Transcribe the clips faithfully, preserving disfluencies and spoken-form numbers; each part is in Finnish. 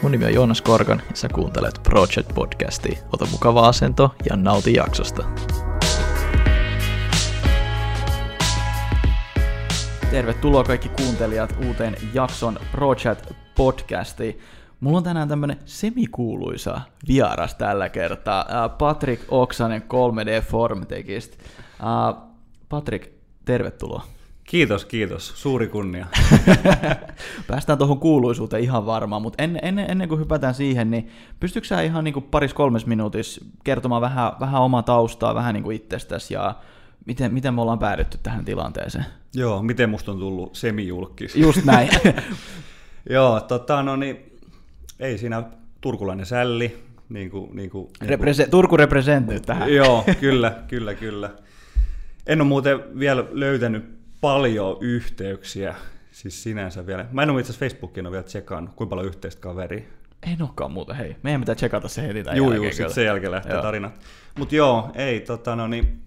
Mun nimi on Joonas Korkan ja sä kuuntelet Project-podcastia. Ota mukava asento ja nauti jaksosta. Tervetuloa kaikki kuuntelijat uuteen jakson Project-podcastiin. Mulla on tänään tämmönen semikuuluisa vieras tällä kertaa. Patrik Oksanen kolme D Formtekistä. Patrik, tervetuloa. Kiitos, kiitos. Suuri kunnia. Päästään tuohon kuuluisuuteen ihan varmaan, mutta ennen, ennen, ennen kuin hypätään siihen, niin pystytkö sä ihan niin kuin paris kolmes minuutissa kertomaan vähän, vähän omaa taustaa, vähän niin kuin itsestäsi ja miten, miten me ollaan päädytty tähän tilanteeseen? Joo, miten musta on tullut semijulkis. Just näin. Joo, tota no niin, ei siinä turkulainen sälli. Niin kuin, niin kuin, Represe- niin kuin... Turku represent nyt tähän. Joo, kyllä, kyllä, kyllä. En ole muuten vielä löytänyt paljon yhteyksiä, siis sinänsä vielä. Mä en ole itse asiassa Facebookiin ole vielä tsekannut, kuinka paljon yhteistä kaveria. Ei olekaan muuta, hei. Meidän pitää tsekata se heti tämän juu, jälkeen. Juu, sitten sen jälkeen lähtee tarina. Mutta joo, ei, tota no niin,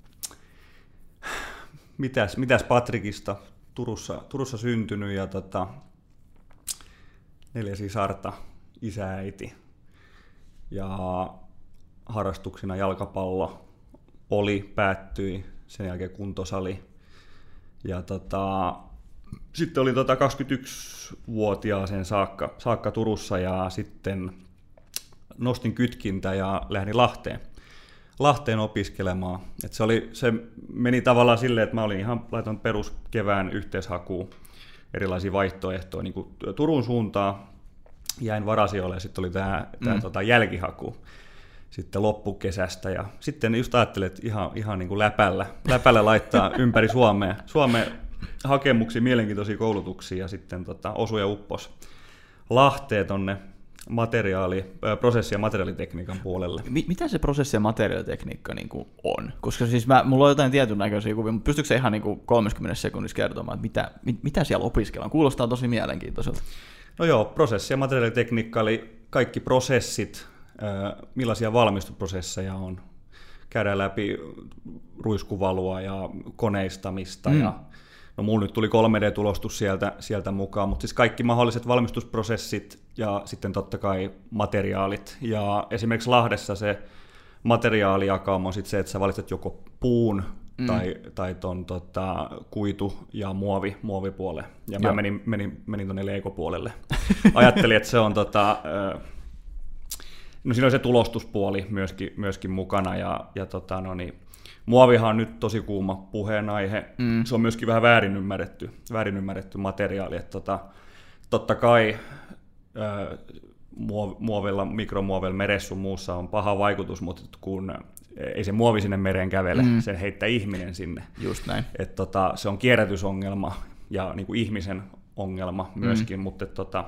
mitäs, mitäs Patrikista, Turussa, Turussa syntynyt ja tota, neljä sisarta, isä, äiti ja harrastuksina jalkapallo oli, päättyi, sen jälkeen kuntosali. Ja tota, sitten olin tota kaksikymmentäyksivuotiaaseen saakka, saakka Turussa ja sitten nostin kytkintä ja lähdin Lahteen, Lahteen opiskelemaan. Et se, oli, se meni tavallaan silleen, että mä olin ihan laitan peruskevään yhteishakuun erilaisia vaihtoehtoja niin kuin Turun suuntaan. Jäin varasijoille ja sitten oli tämä mm. tota jälkihaku sitten loppukesästä ja sitten just ajattelin, että ihan, ihan niin kuin läpällä, läpällä laittaa ympäri Suomea, Suomeen hakemuksia, mielenkiintoisia koulutuksia ja sitten tota, osui ja uppos Lahteen tonne materiaali, prosessi- ja materiaalitekniikan puolelle. Mitä se prosessi- ja materiaalitekniikka niin kuin on? Koska siis mä, mulla on jotain tietyn näköisiä kuvia, mutta pystytkö se ihan niin kuin kolmekymmentä sekunnissa kertomaan, että mitä, mit, mitä siellä opiskellaan? Kuulostaa tosi mielenkiintoiselta. No joo, prosessi- ja materiaalitekniikka, eli kaikki prosessit, millaisia valmistusprosesseja on. Käydään läpi ruiskuvalua ja koneistamista. Mm. Ja, no mulla nyt tuli kolme D-tulostus sieltä, sieltä mukaan, mutta siis kaikki mahdolliset valmistusprosessit ja sitten totta kai materiaalit. Ja esimerkiksi Lahdessa se materiaalijakauma on sitten se, että sä valitset joko puun mm. tai, tai ton tota, kuitu ja muovi, muovipuoleen. Ja Joo. mä menin, menin, menin tuonne Lego-puolelle. Ajattelin, että se on... Tota, No siinä on se tulostuspuoli myöskin, myöskin mukana ja, ja tota, no niin, muovihan on nyt tosi kuuma puheenaihe. Mm. Se on myöskin vähän väärin ymmärretty, väärin ymmärretty materiaali. Että tota, totta kai äh, muovilla, mikromuovilla meressä sun muussa on paha vaikutus, mutta kun ei se muovi sinne mereen kävele, mm. sen heittää ihminen sinne. Just näin. Et tota, se on kierrätysongelma ja niin kuin ihmisen ongelma myöskin, mm. mutta, tota,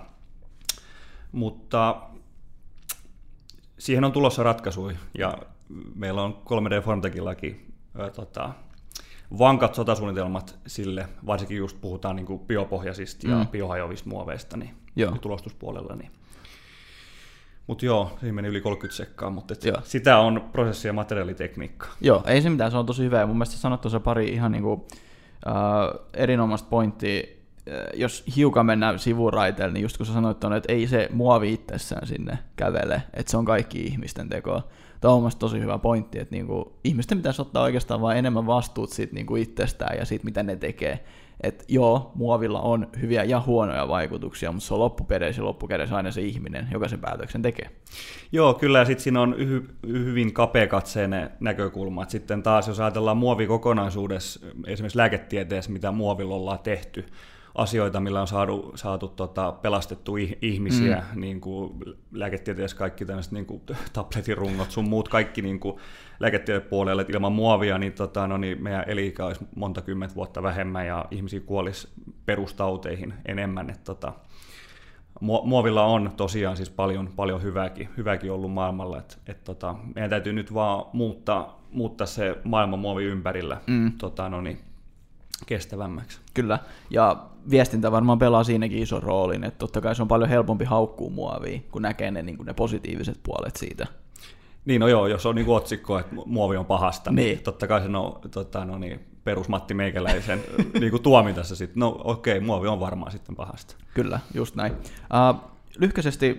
mutta siihen on tulossa ratkaisuja, ja meillä on kolme D Formtekillakin tota, vankat sotasuunnitelmat sille, varsinkin just puhutaan niin kuin biopohjaisista ja mm. biohajoavista muoveista niin, niin tulostuspuolella. Niin. Mutta joo, siinä meni yli kolmekymmentä sekkaa, mutta sitä on prosessi- ja materiaalitekniikka. Joo, ei se mitään, se on tosi hyvä, ja mun mielestä sanot tuossa pari ihan niin kuin, äh, erinomaista pointtia. Jos hiukan mennään sivuraiteelle, niin just kun sä sanoit, että ei se muovi itsessään sinne kävele, että se on kaikki ihmisten tekoa. Tämä on mielestäni tosi hyvä pointti, että niinku, ihmisten pitäisi ottaa oikeastaan vain enemmän vastuut siitä niinku itsestään ja siitä, mitä ne tekee. Että joo, muovilla on hyviä ja huonoja vaikutuksia, mutta se on loppupeleissä ja loppukädessä aina se ihminen, joka sen päätöksen tekee. Joo, kyllä, ja sitten siinä on hy- hyvin kapeakatseinen näkökulma. Et sitten taas, jos ajatellaan muovi kokonaisuudessa, esimerkiksi lääketieteessä, mitä muovilla ollaan tehty, asioita, millä on saatu, saatu tota, pelastettu ihmisiä, mm. niin kuin lääketieteessä kaikki tämmöiset niin kuin tabletirungot, sun muut kaikki niin kuin lääketieteen puolelle, että ilman muovia niin, tota, no, niin meidän eli-ikä olisi monta kymmentä vuotta vähemmän ja ihmisiä kuolisi perustauteihin enemmän. Et, tota, muovilla on tosiaan siis paljon, paljon hyvääkin, hyvääkin ollut maailmalla, että et, tota, meidän täytyy nyt vaan muuttaa, muuttaa se maailman muovi ympärillä mm. tota, no, niin, kestävämmäksi. Kyllä, ja viestintä varmaan pelaa siinäkin ison roolin, että totta kai se on paljon helpompi haukkua muovia, kun näkee ne, niin kuin ne positiiviset puolet siitä. Niin, no joo, jos on niin kuin otsikko, että muovi on pahasta, niin, niin totta kai se on tota, no niin, perus Matti Meikäläisen niin kuin tuomita se sitten. No okei, okay, muovi on varmaan sitten pahasta. Kyllä, just näin. Uh, lyhkäisesti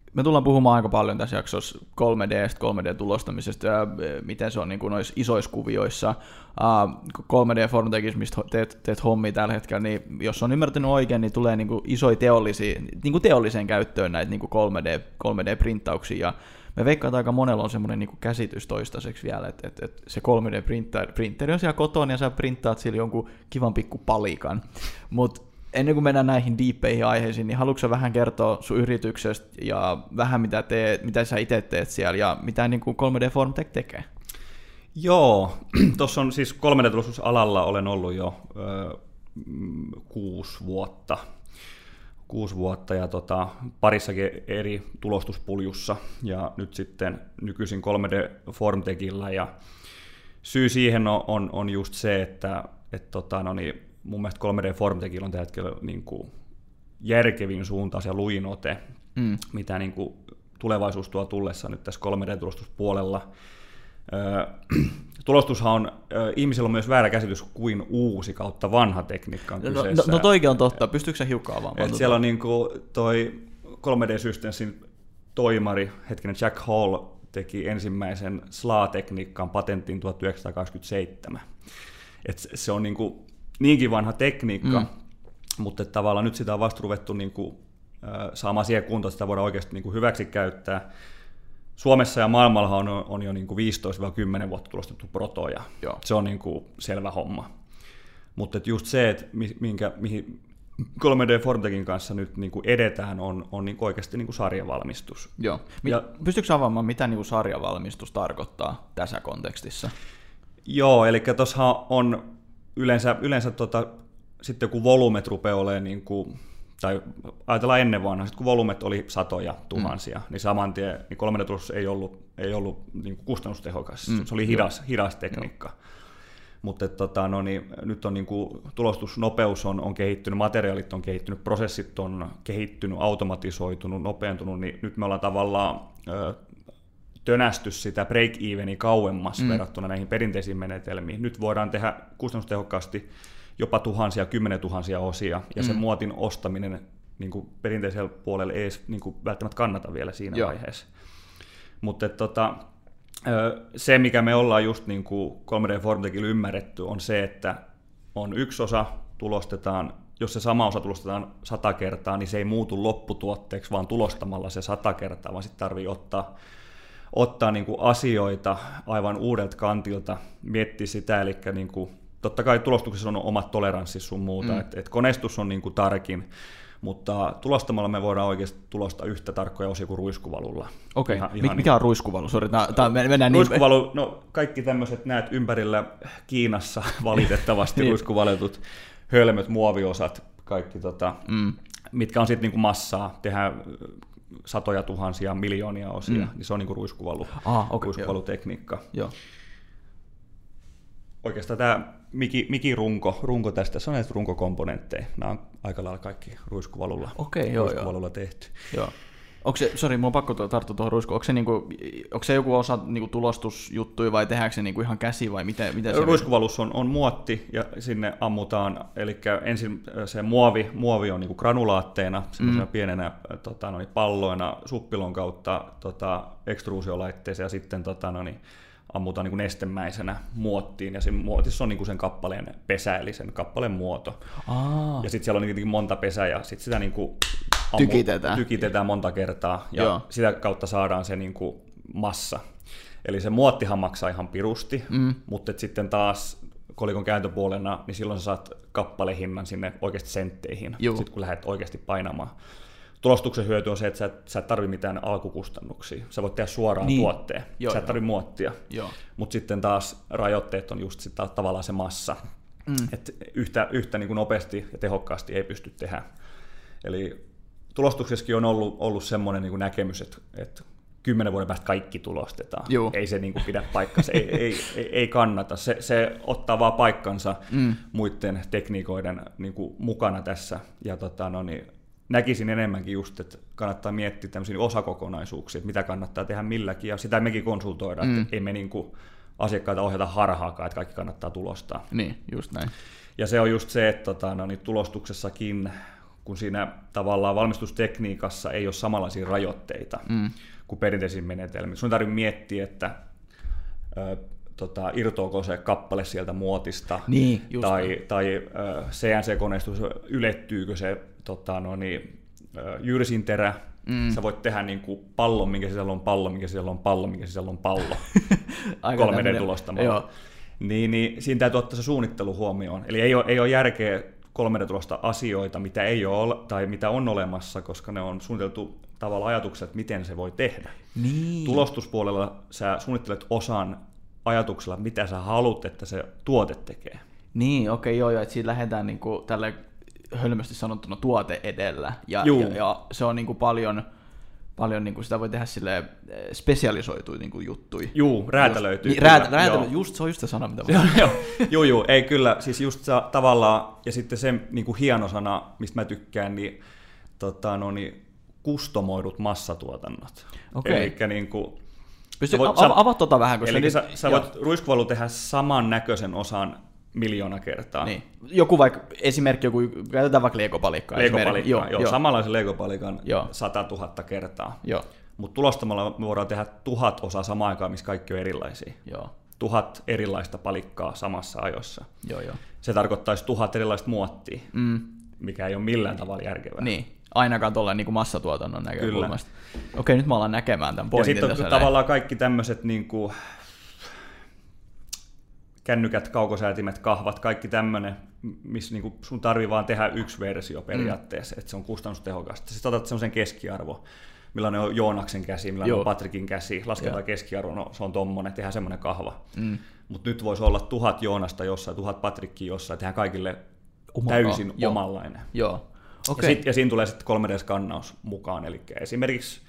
me tullaan puhumaan aika paljon tässä jaksossa kolme D:stä, kolme D-tulostamisesta ja miten se on niin kuin noissa isoissa kuvioissa. Uh, kolme D-Formtekissa, mistä teet, teet hommia tällä hetkellä, niin jos on ymmärtänyt oikein, niin tulee niin kuin isoja teollisia, niin kuin teolliseen käyttöön näitä niin kuin kolme D, kolme D-printtauksia. Ja me veikkaan, että aika monella on semmoinen niin kuin käsitys toistaiseksi vielä, että, että, että se kolme D-printeri on siellä kotona ja sä printtaat sillä jonkun kivan pikku palikan. Mutta ennen kuin mennään näihin diippeihin aiheisiin, niin haluatko sä vähän kertoa sun yrityksestä ja vähän mitä, teet, mitä sä itse teet siellä ja mitä niin kuin kolme D-Formtek tekee? Joo, tuossa on siis kolme D-tulostusalalla olen ollut jo ö, kuusi vuotta. Kuusi vuotta ja tota, parissakin eri tulostuspuljussa ja nyt sitten nykyisin kolme D-Formtekilla ja syy siihen on, on, on just se, että et, tota, no niin, mun mielestä kolme D-Formtekilla on tällä hetkellä niin kuin järkevin suuntaus ja luin ote, mm. mitä niin kuin tulevaisuus tuo tullessa nyt tässä kolme D-tulostuspuolella. Öö, tulostushan on, ö, ihmisillä on myös väärä käsitys kuin uusi kautta vanha tekniikka on kyseessä. No, no toikin on totta, pystyykö sä hiukan avaamaan? Siellä on niin kuin toi kolme D-Systeemsin toimari, hetkinen Jack Hall teki ensimmäisen S L A-tekniikan patentin tuhatyhdeksänsataakaksikymmentäseitsemän. Et se on niin kuin niinkin vanha tekniikka, mm. mutta tavallaan nyt sitä on vasta ruvettu niin kuin, äh, saamaan siihen kuntoon, että sitä voidaan oikeasti niin kuin hyväksi käyttää. Suomessa ja maailmalla on, on jo niin kuin viisitoista kymmenen vuotta tulostettu protoja. Joo. Se on niin kuin selvä homma. Mutta just se, että minkä, mihin kolme D-Formtekin kanssa nyt niin kuin edetään, on, on niin kuin oikeasti niin kuin sarjavalmistus. Joo. Ja, pystytkö avaamaan, mitä niin kuin sarjavalmistus tarkoittaa tässä kontekstissa? Joo, eli tuossa on yleensä, yleensä tota, sitten kun volyymet rupeaa olemaan, niin kuin, tai ajatellaan ennen vanhaa, kun volyymet oli satoja tuhansia, mm. niin saman tien niin kolme D-tulostus ei ollut, ei ollut niin kuin kustannustehokas, mm. se oli hidas, hidas tekniikka. Joo. Mutta tota, no niin, nyt on niin kuin, tulostusnopeus on, on kehittynyt, materiaalit on kehittynyt, prosessit on kehittynyt, automatisoitunut, nopeentunut, niin nyt me ollaan tavallaan ö, tönästy sitä break-eveniä kauemmas mm. verrattuna näihin perinteisiin menetelmiin. Nyt voidaan tehdä kustannustehokkaasti jopa tuhansia, kymmenen tuhansia osia, ja mm. sen muotin ostaminen niin kuin perinteisellä puolella ei edes niin kuin välttämättä kannata vielä siinä Joo. vaiheessa. Mutta tota, se, mikä me ollaan just niin kuin kolme D-Formtekilla ymmärretty, on se, että on yksi osa, tulostetaan, jos se sama osa tulostetaan sata kertaa, niin se ei muutu lopputuotteeksi, vaan tulostamalla se sata kertaa, vaan sitten tarvii ottaa, ottaa niin kuin asioita aivan uudelta kantilta, miettiä sitä, eli niin kuin, totta kai tulostuksessa on omat toleranssit sun muuta, mm. että et koneistus on niin kuin tarkin, mutta tulostamalla me voidaan oikeasti tulostaa yhtä tarkkoja osia kuin ruiskuvalulla. Okei, ihan, ihan mikä niin, on ruiskuvalu? Sori, tää, tää mennään ruiskuvalu, niin... no kaikki tämmöiset näet ympärillä Kiinassa valitettavasti niin. ruiskuvaletut hölmöt muoviosat, kaikki tota, mm. mitkä on sitten niinku massaa, tehdään satoja tuhansia, miljoonia osia, mm. niin se on niinku ruiskuvalu, ah, okay, ruiskuvalutekniikka. Joo. Oikeastaan tämä Miki, Miki runko, runko tästä, se on näitä runkokomponentteja. Nämä on aika lailla kaikki ruiskuvalulla, Okei, joo, ruiskuvalulla tehty. Joo. Onko se, sori, mun on pakko tarttua tuohon ruiskuun. Onko se, niinku, onko se joku osa niinku tulostusjuttuja vai tehdäänkö se niinku ihan käsi vai miten, miten se... Ruiskuvalus on, on muotti ja sinne ammutaan, eli ensin se muovi, muovi on niinku granulaatteina, semmoisena mm. pienenä tota, no, palloina suppilon kautta tota, ekstruusiolaitteeseen ja sitten tota, no, niin, ammutaan niin kuin nestemäisenä muottiin, ja se muotissa on niin kuin sen kappaleen pesä, eli sen kappaleen muoto. Aa. Ja sitten siellä on niin monta pesää, ja sitten sitä niin kuin ammu, tykitetään. tykitetään monta kertaa, ja Joo. sitä kautta saadaan se niin kuin massa. Eli se muottihan maksaa ihan pirusti, mm. mutta sitten taas kolikon kääntöpuolena, niin silloin sä saat kappalehinnan sinne oikeasti sentteihin, sitten kun lähdet oikeasti painamaan. Tulostuksen hyöty on se, että sä et, sä et tarvitse mitään alkukustannuksia. Sä voit tehdä suoraan niin. tuotteen. Joo, sä et tarvitse muottia. Mutta sitten taas rajoitteet on just sitä, tavallaan se massa. Mm. Että yhtä, yhtä niin kuin nopeasti ja tehokkaasti ei pysty tehdä. Eli tulostuksessakin on ollut, ollut semmoinen niin kuin näkemys, että, että kymmenen vuoden päästä kaikki tulostetaan. Joo. Ei se niin kuin pidä paikkansa. ei, ei, ei, ei kannata. Se, se ottaa vaan paikkansa mm. muiden tekniikoiden niin kuin mukana tässä. Ja tota, no niin, näkisin enemmänkin just, että kannattaa miettiä tämmöisiä osakokonaisuuksia, että mitä kannattaa tehdä milläkin, ja sitä mekin konsultoidaan, mm. että ei me niin kuin asiakkaita ohjata harhaakaan, että kaikki kannattaa tulostaa. Niin, just näin. Ja se on just se, että tota, no, niin tulostuksessakin, kun siinä tavallaan valmistustekniikassa ei ole samanlaisia rajoitteita mm. kuin perinteisiin menetelmiin. Sun ei tarvitse miettiä, että ö, tota, irtoako se kappale sieltä muotista, niin, tai, tai ö, C N C-koneistus, ylettyykö se tota, no niin, ö, jyrsinterä. Mm. Sä voit tehdä niin kuin pallon, minkä sisällä on pallo, minkä sisällä on pallo, minkä sisällä on pallo. kolme D-tulostamalla. Niin, niin siinä täytyy ottaa se suunnittelu huomioon. Eli ei ole, ei ole järkeä kolme D-tulosta asioita, mitä ei ole tai mitä on olemassa, koska ne on suunniteltu tavalla ajatuksella, että miten se voi tehdä. Niin. Tulostuspuolella sä suunnittelet osan ajatuksella, mitä sä haluat, että se tuote tekee. Niin, okei, okay, joo, joo, että siinä lähdetään niin kuin tälle hölmösti sanottuna tuote edellä, ja, ja, ja se on niin kuin paljon, paljon niin kuin sitä voi tehdä sille spesialisoituja niin kuin juttuja. Juu, räätälöityy. Niin, räätä, räätälö, just, se on just se sana, mitä voi. Joo, joo, joo, ei kyllä, siis just se, tavallaan, ja sitten se niin kuin hieno sana, mistä mä tykkään, niin, tota, no, niin kustomoidut massatuotannot. Okay. Elikkä niin kuin, Pystytkö av- avaa tota vähän? Koska eli nyt, sä, sä voit ruiskuvalu tehdä saman näköisen osan miljoona kertaa. Niin. Joku vaikka, esimerkki, joku, käytetään vaikka legopalikkaa. Legopalikkaa, joo, joo, joo. Samanlaisen legopalikan joo. sata tuhatta kertaa. Joo. Mutta tulostamalla me voidaan tehdä tuhat osaa samaan aikaan, missä kaikki on erilaisia. Joo. Tuhat erilaista palikkaa samassa ajossa. Joo, joo. Se tarkoittaisi tuhat erilaista muottia, mm. mikä ei ole millään tavalla järkevää. Niin. Ainakaan tuolla niin kuin massatuotannon näkökulmasta. Okei, nyt me ollaan näkemään tämän pointin. Ja sitten tavallaan kaikki tämmöiset niin kuin kännykät, kaukosäätimet, kahvat, kaikki tämmöinen, missä niin kuin sun tarvii vaan tehdä yksi versio periaatteessa, mm. että se on kustannustehokasta. Sitten otat semmoisen keskiarvo, millainen on Joonaksen käsi, millainen Joo. on Patrikin käsi, lasketaan keskiarvo, no se on tommonen, tehdään semmoinen kahva. Mm. Mutta nyt voisi olla tuhat Joonasta jossain, tuhat Patrikkia jossain, tehdään kaikille Oma täysin Joo. omanlainen. Joo. Okay. Ja, sit, ja siinä tulee sitten kolme D-skannaus mukaan, eli esimerkiksi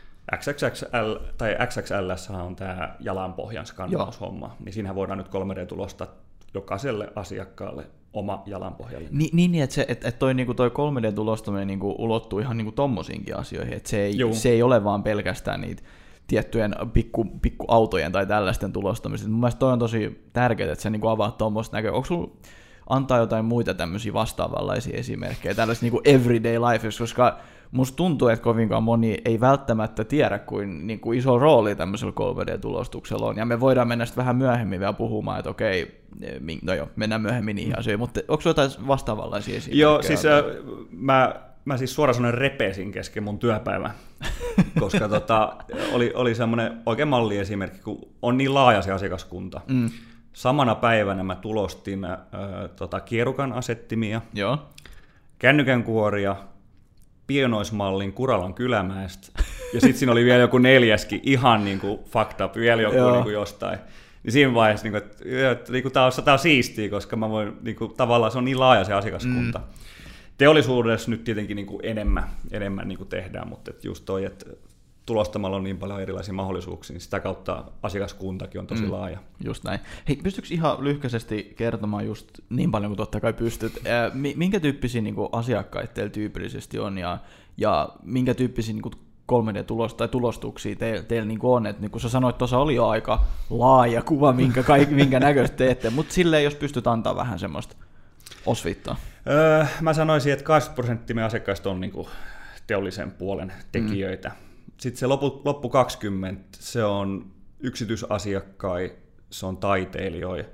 X X L tai X X L on tämä jalanpohjan skannaushomma, niin siinähän voidaan nyt kolme D-tulosta jokaiselle asiakkaalle oma jalanpohjalle. Ni, niin, niin, että, se, että, että toi, niin kuin toi kolme D-tulostaminen niin kuin ulottuu ihan niin kuin tommosiinkin asioihin, että se ei, se ei ole vaan pelkästään niitä tiettyjen pikku, pikkuautojen tai tällaisten tulostamista. Mun mielestä toi on tosi tärkeää, että se niin kuin avaa tuommoista näköä. Onko sulla antaa jotain muita tämmöisiä vastaavanlaisia esimerkkejä, tällaisia niin kuin everyday life, koska musta tuntuu, että kovinkaan moni ei välttämättä tiedä, kuin, niin kuin iso rooli tämmöisellä kolme D-tulostuksella on, ja me voidaan mennä sitten vähän myöhemmin vielä puhumaan, että okei, no joo, mennään myöhemmin niihin asioihin, mutta onko jotain vastaavanlaisia esimerkkejä? Joo, siis äh, mä, mä siis suoraan sanoen repesin kesken mun työpäivän, koska tota, oli, oli semmoinen oikein malliesimerkki, kun on niin laaja se asiakaskunta. Mm. Samana päivänä mä tulostin äh, tota, kierukan asettimia, Joo. kännykän kuoria, pienoismallin Kuralan Kylämäestä, ja sitten siinä oli vielä joku neljäskin ihan niin kuin fucked up, vielä joku niin kuin jostain. Niin siinä vaiheessa, niin kuin, että, että niin kuin, tämä, on, tämä on siistiä, koska mä voin, niin kuin, tavallaan se on niin laaja se asiakaskunta. Mm. Teollisuudessa nyt tietenkin niin kuin enemmän, enemmän niin kuin tehdään, mutta että just toi, että tulostamalla on niin paljon erilaisia mahdollisuuksia, niin sitä kautta asiakaskuntakin on tosi mm, laaja. Just näin. Hei, pystytkö ihan lyhkäisesti kertomaan just niin paljon kuin totta kai pystyt, minkä tyyppisiä niin kuin asiakkaita teillä tyypillisesti on, ja, ja minkä tyyppisiä niin kuin kolme D-tulosta tai tulostuksia teillä, teillä niin kuin on, että niin kuin sä sanoit, tuossa oli jo aika laaja kuva, minkä, kaikki, minkä näköistä teette, mutta silleen, jos pystyt antaa vähän semmoista osviittaa. Öö, mä sanoisin, että kahdeksankymmentä prosenttia meidän asiakkaista on niin kuin teollisen puolen tekijöitä. Mm. Sitten se loppu, loppu kaksikymmentä, se on yksityisasiakkai, se on taiteilijoita,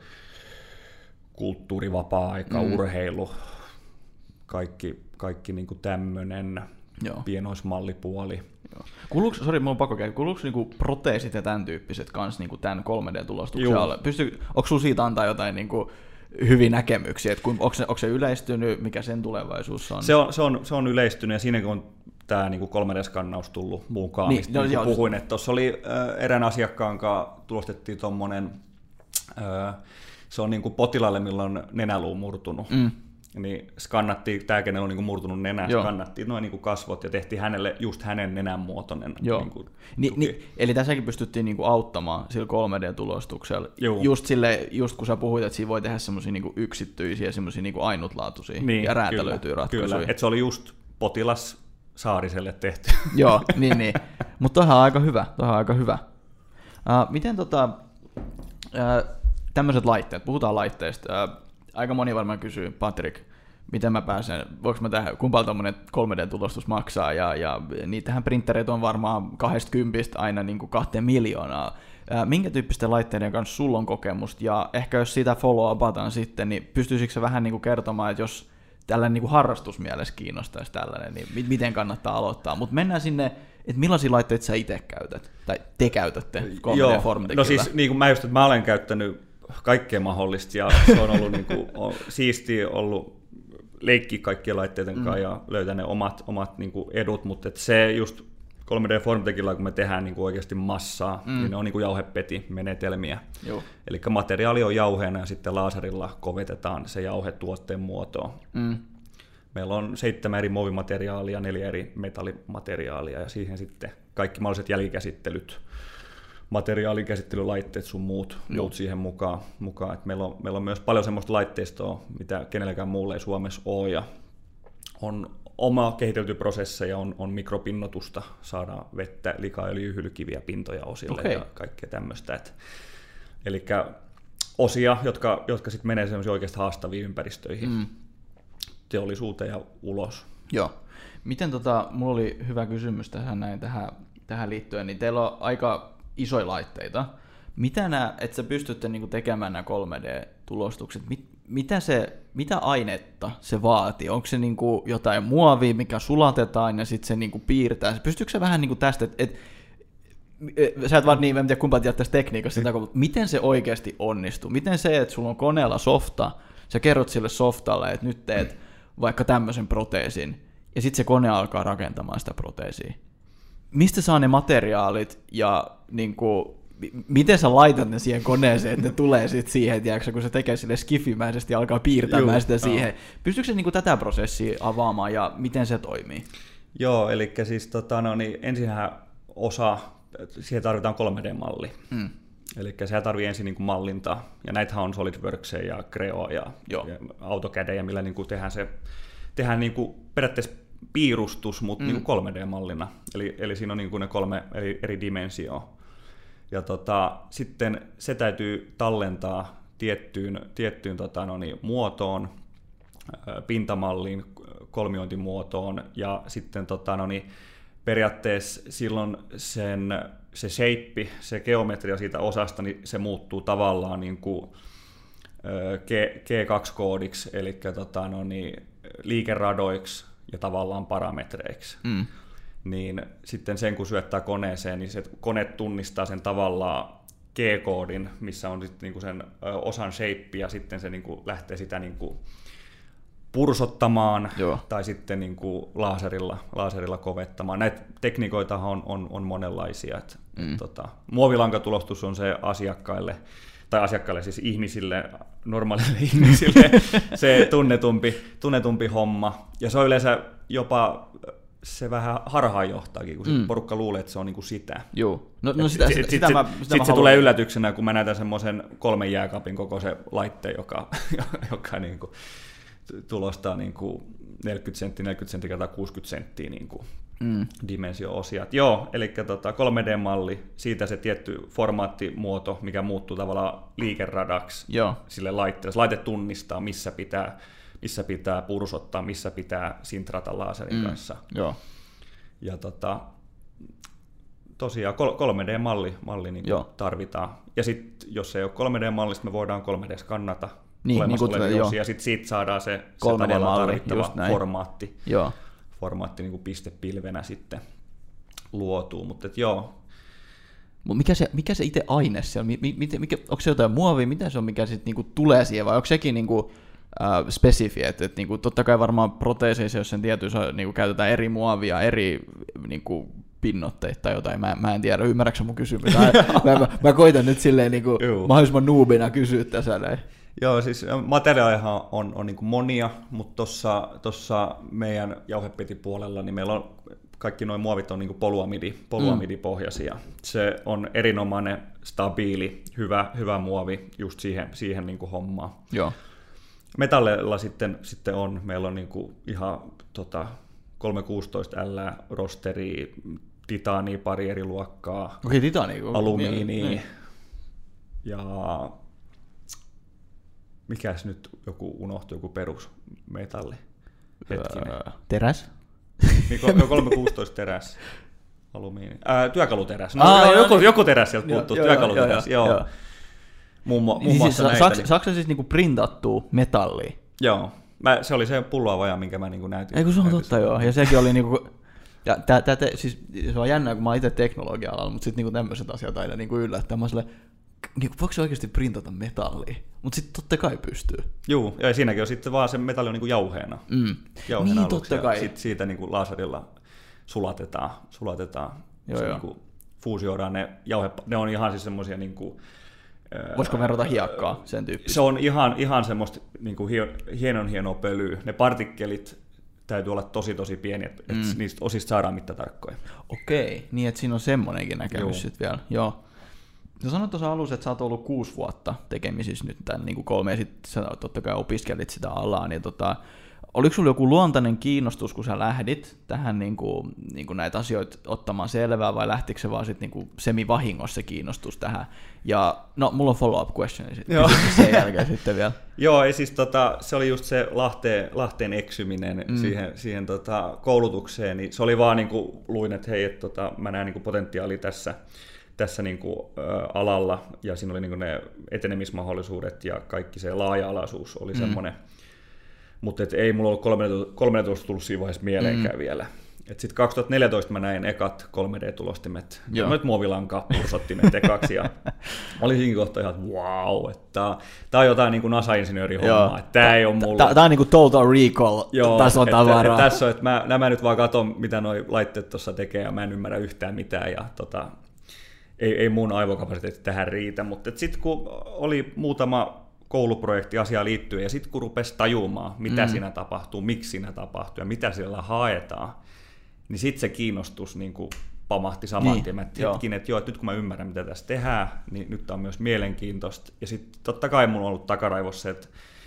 kulttuuri, vapaa-aika, mm. urheilu, kaikki, kaikki niin kuin tämmöinen pienoismallipuoli. Kuuluuko, sori, mulla on pakko käydä, kuuluuko niinku proteesit ja tämän tyyppiset kanssa niinku tämän kolme D-tulostuksen alle? Pystyy, onko sinulla siitä antaa jotain niinku hyviä näkemyksiä, että onko se, onko se yleistynyt, mikä sen tulevaisuus on? Se on, se on, se on yleistynyt, ja siinä kun on tämä niin kolme D-skannaus tullut mukaan, niin, mistä no, niin puhuin, että tuossa oli äh, erään asiakkaan kanssa tulostettiin tuommoinen, äh, se on niin kuin potilaalle, millä on nenäluu murtunut, mm. niin skannattiin, tämä kenellä on niin kuin murtunut nenä, Joo. skannattiin noin niin kuin kasvot ja tehtiin hänelle just hänen nenän muotoinen. Niin kuin ni, ni, eli tässäkin pystyttiin niin kuin auttamaan sillä kolme D-tulostuksella, just, sille, just kun sä puhuit, että siinä voi tehdä semmoisia niin kuin yksityisiä, semmoisia niin kuin ainutlaatuisia niin, ja räätälöityy ratkaisuja. Kyllä, että se oli just potilas Saariselle tehty. Joo, niin, niin. Mutta toihan on aika hyvä. Toihan on aika hyvä. Uh, miten tota, uh, tämmöiset laitteet, puhutaan laitteista. Uh, aika moni varmaan kysyy, Patrik, miten mä pääsen, voiko mä tähän, kumpaa tommonen kolme D-tulostus maksaa, ja, ja niitähän printtereitä on varmaan kaksikymmentä aina niin kuin kahteen miljoonaa. Minkä tyyppisten laitteiden kanssa sulla on kokemusta, ja ehkä jos sitä follow-upataan sitten, niin pystyisikö se vähän niin kuin kertomaan, että jos tällainen niin kuin harrastusmielessä kiinnostaisi tällainen, niin miten kannattaa aloittaa, mutta mennään sinne, että millaisia laitteita sä itse käytät, tai te käytätte kolme D-Formtekillä? No siis niin kuin mä just, että mä olen käyttänyt kaikkea mahdollista, ja se on ollut niin kuin, on siistiä ollut leikkiä kaikkien laitteiden kanssa mm. ja löytää ne omat, omat niin kuin edut, mutta et se just kolme D-Formtekilla, kun me tehdään niin kuin oikeasti massaa, mm. niin ne on niin kuin jauhepetimenetelmiä. Eli materiaali on jauheena ja sitten laserilla kovetetaan se jauhe tuotteen muotoon. Mm. Meillä on seitsemän eri muovimateriaalia, neljä eri metallimateriaalia ja siihen sitten kaikki mahdolliset jälkikäsittelyt, materiaalikäsittelylaitteet sun muut, muut siihen mukaan. mukaan. Et meillä, on, meillä on myös paljon semmoista laitteistoa, mitä kenelläkään muulla ei Suomessa ole. Ja on oma kehitelty prosesseja, on, on mikropinnotusta, saadaan vettä, likaöljyä, hylkiviä pintoja osille okay. ja kaikkea tämmöistä. Eli osia, jotka, jotka sitten menee semmoisiin oikeasti haastaviin ympäristöihin, mm. teollisuuteen ja ulos. Joo. Miten tota, mulla oli hyvä kysymys tähän, näin, tähän, tähän liittyen, niin teillä on aika isoja laitteita. Mitä, nää, että sä pystytte niinku tekemään nämä kolme D-tulostukset, mit, mitä, se, mitä ainetta se vaatii? Onko se niinku jotain muovia, mikä sulatetaan ja sitten se niinku piirtää? Pystyykö se vähän niinku tästä, että et, sä et vaan niin, en tiedä kumpaa tiedät tästä tekniikasta, sitä, mutta miten se oikeasti onnistuu? Miten se, että sulla on koneella softa, sä kerrot sille softalle, että nyt teet vaikka tämmöisen proteesin, ja sitten se kone alkaa rakentamaan sitä proteesia. Mistä saa ne materiaalit ja niin kuin, miten sä laitat ne siihen koneeseen, että ne tulee sitten siihen, tiedätkö, kun se tekee sille skifimäisesti ja alkaa piirtämään Juu, sitä siihen. No. Pystyykö se niin kuin tätä prosessia avaamaan ja miten se toimii? Joo, eli siis tota, no, niin ensinhän osa, siihen tarvitaan kolme D-malli. Mm. Eli se tarvii ensin niin kuin mallintaa, ja näitähän on SolidWorks ja Creo ja, ja AutoCAD, ja millä niin kuin tehdään se tehdään niin kuin periaatteessa piirustus, mutta mm. niin kuin kolme D-mallina. Eli, eli siinä on niin kuin ne kolme eri, eri dimensioa. Ja tota, sitten se täytyy tallentaa tiettyyn, tiettyyn tota, no niin, muotoon, pintamalliin, kolmiointimuotoon, ja sitten tota, no niin, periaatteessa silloin sen, se shape, se geometria siitä osasta, niin se muuttuu tavallaan niin kuin G kaksi-koodiksi, eli tota, no niin, liikeradoiksi ja tavallaan parametreiksi. Mm. Niin sitten sen kun syöttää koneeseen, niin se kone tunnistaa sen tavallaan G-koodin, missä on sitten niinku sen osan shape, ja sitten se niinku lähtee sitä niinku pursottamaan Joo. tai sitten niinku laserilla, laserilla kovettamaan. Näitä tekniikoita on, on, on monenlaisia. Et, mm. et, tota, muovilankatulostus on se asiakkaille, tai asiakkaille siis ihmisille, normaalille ihmisille, se tunnetumpi, tunnetumpi homma. Ja se on yleensä jopa, se vähän harhaanjohtaakin, kun mm. porukka luulee, että se on niinku sitä. Joo. No, no sitä, sitä, sitä, sitä, sitä Sitten se tulee yllätyksenä, kun mä näytän semmoisen kolmen jääkaapin kokoisen laitteen, joka, joka niinku tulostaa niinku neljäkymmentä senttiä, neljäkymmentä senttiä kertaa kuusikymmentä senttiä niinku mm. dimensio-osiat. Joo, eli tota kolme D-malli, siitä se tietty formaattimuoto, mikä muuttuu tavallaan liikeradaksi Joo. sille laitteelle. Laite tunnistaa, missä pitää, missä pitää pursottaa, missä pitää sintrata laserin mm. kanssa. Joo. Ja tota, tosiaan kolme D-malli malli niin tarvitaan. Ja sitten jos ei ole kolme D-mallista, me voidaan kolme D-skannata niin, olemassa niin olevia osia, ja sitten siitä saadaan se, se tavallaan tarvittava formaatti. Joo. formaatti niin kuin pistepilvenä sitten luotuu, mutta et joo. Mut mikä se, mikä se itse aine siellä, mikä, mikä, onko se jotain muovia, mitä se on, mikä sitten niinku tulee siihen, vai onko sekin niinku, äh, spesifi, että et, niinku, totta kai varmaan proteeseissa, jos sen tietyissä niinku, käytetään eri muovia, eri niinku, pinnotteita tai jotain, mä, mä en tiedä, ymmärrätkö mun kysymys? Mä, mä, mä, mä koitan nyt silleen niinku, mahdollisimman noobina kysyä tässä näin. Joo, siis materiaalihan on, on niin kuin monia, mutta tuossa meidän jauhepetipuolella niin meillä on kaikki nuo muovit on niin kuin poluamidi, poluamidipohjaisia. Mm. Se on erinomainen, stabiili, hyvä, hyvä muovi just siihen, siihen niin kuin hommaan. Joo. Metalleilla sitten, sitten on, meillä on niin kuin ihan tota, kolmesataakuusitoista L rosteria, titaania pari eri luokkaa, Okei, titania, alumiinia niin. ja mikäs nyt joku unohtui, joku perusmetalli. Hetkinen. Öö, teräs? Niin, kolmesataakuusitoista teräs. Alumiini. Ää, työkaluteräs. No, Aa, joo, joo, joku, niin. joku teräs sieltä puuttuu, Joo, työkaluteräs. joo, Joo, joo, joo. Muun, muun niin muassa siis, näitä. saaks, niin. saaks sä siis niinku printattua metallia? Joo, mä, se oli se pulloavaja, minkä mä niinku näytin. Ei kun se on näytin totta sitä. joo, ja sekin oli niinku, ja tää, tää, te, siis se on jännää, kun mä oon itse teknologia-alalla, mutta sitten niinku tämmöiset asiat aina niinku yllättää. Mä oon silleen, niinku, voiko se oikeasti printata metallia? Mutta sitten totta kai pystyy. Juu, ja siinäkin on sitten vaan se metalli on niinku jauheena. Mm. jauheena Niin, aluksi, totta kai. Sitten siitä niinku laserilla sulatetaan, sulatetaan. Joo, se joo. niinku fuusioidaan ne jauhe, ne on ihan siis semmosia niinku... Voisiko verrata hiekkaa, sen tyyppistä? Se on ihan, ihan semmoista niinku hienon hienoa pölyä. Ne partikkelit täytyy olla tosi tosi pieniä, että mm. niistä osista saadaan mittatarkkoja. Okei, niin että siinä on semmonenkin näkemys sitten vielä. Joo. Sä sanoit tuossa alussa, että sä oot ollut kuusi vuotta tekemisissä nyt tämän niin kuin kolme, ja sitten sä totta kai opiskelit sitä alaa, niin tota, oliko sulla joku luontainen kiinnostus, kun sä lähdit tähän niin kuin, niin kuin näitä asioita ottamaan selvää, vai lähtikö se vaan sitten niin kuin semivahingossa se kiinnostus tähän? Ja no, mulla on follow-up question sitten sen jälkeen sitten vielä. Joo, ei siis tota, se oli just se Lahteen, Lahteen eksyminen mm. siihen, siihen tota, koulutukseen, niin se oli vaan niin kuin luin, että hei, et, tota, mä näen niin kuin potentiaalia tässä, tässä niin kuin, ä, alalla, ja siinä oli niin kuin ne etenemismahdollisuudet ja kaikki se laaja-alaisuus oli mm. semmoinen, mutta et ei mulla ollut kolmetoista tullut siinä vaiheessa mieleenkään mm. vielä. Sitten kaksituhattaneljätoista mä näin ekat kolme D-tulostimet, tämmöiset muovilanka-pursottimet ekaksi, ja mä olin siinä kohtaa ihan, että wow, että tää on jotain niin kuin NASA-insinöörihommaa, että tää ei ole mulla. Tää on niin kuin Total Recall-tason tavaraa. Tässä on, että mä, nämä nyt vaan katon, mitä noi laitteet tuossa tekee, ja mä en ymmärrä yhtään mitään, ja tota, ei, ei mun aivokapasiteetti tähän riitä, mutta sitten kun oli muutama kouluprojekti asiaan liittyen, ja sitten kun rupesi tajumaan, mitä mm. siinä tapahtuu, miksi siinä tapahtuu, ja mitä siellä haetaan, niin sitten se kiinnostus niin kuin pamahti saman niin, tien. Mä hetkin, että joo, että nyt kun mä ymmärrän, mitä tässä tehdään, niin nyt tämä on myös mielenkiintoista. Ja sitten totta kai mulla on ollut takaraivossa, että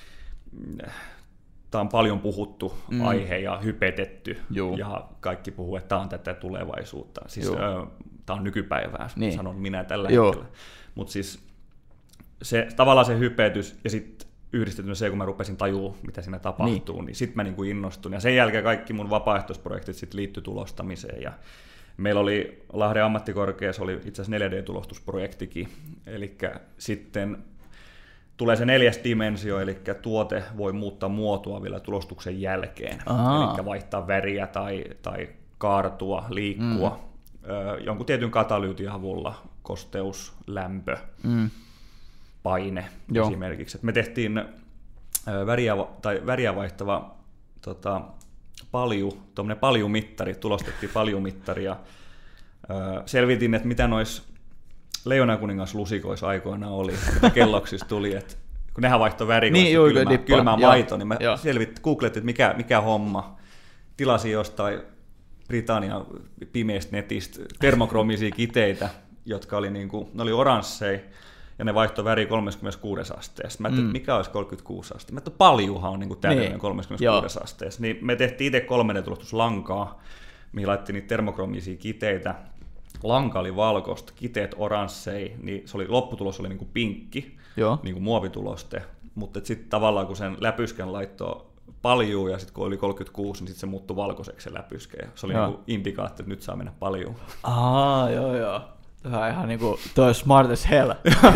tämä on paljon puhuttu mm. aihe ja hypetetty, Juu. ja kaikki puhuu, että tämä on tätä tulevaisuutta. Siis tämä on nykypäivää, niin. sanon minä tällä Joo. hetkellä. Mutta siis se, tavallaan se hypetys ja sitten yhdistetynä se, kun mä rupesin tajua, mitä siinä tapahtuu, niin, niin sitten mä niinku innostun. Ja sen jälkeen kaikki mun vapaaehtoisprojektit sit liittyi tulostamiseen. Ja meillä oli Lahden ammattikorkeassa oli itse asiassa neljä D-tulostusprojektikin. Eli sitten tulee se neljäs dimensio, eli tuote voi muuttaa muotoa vielä tulostuksen jälkeen. Eli vaihtaa väriä tai, tai kaartua, liikkua mm. ö, jonkun tietyn katalyytin avulla, kosteus, lämpö. Mm. paine Joo. esimerkiksi. Et me tehtiin väriä, tai väriä vaihtava tota, palju, tuommoinen paljumittari, tulostettiin paljumittaria. Selvitin, että mitä noissa Leijonakuningas lusikoissa aikoina oli, mitä kelloksissa tuli, että kun nehän vaihtoi värikoista niin, kylmää, kylmää maitoa, niin mä selvit, googletin, että mikä, mikä homma. Tilasin jostain Britannian pimeästä netistä termokromisia kiteitä, jotka oli, niin kuin, ne oli oransseja, ja ne vaihtoi väri kolmekymmentäkuusi asteessa. Mä ajattelin, mm. mikä olisi kolmekymmentäkuusi astetta. Mä ajattelin, paljuhan on niin täydellinen niin. kolmekymmentäkuusi asteessa. Niin me tehtiin itse kolme D-tulostuslankaa, mihin laitettiin niitä termokromisia kiteitä. Lanka oli valkoista, kiteet oransseja, niin se oli, lopputulos oli niin kuin pinkki, Joo. niin kuin muovituloste. Mutta sitten tavallaan kun sen läpysken laittoi paljuu ja sitten kun oli kolmekymmentäkuusi, niin sitten se muuttui valkoiseksi se läpyske. Ja se oli niin kuin indikaattori, että nyt saa mennä paljuun. Aa, joo joo. Tämä on ihan niinku, toi on smart as hell.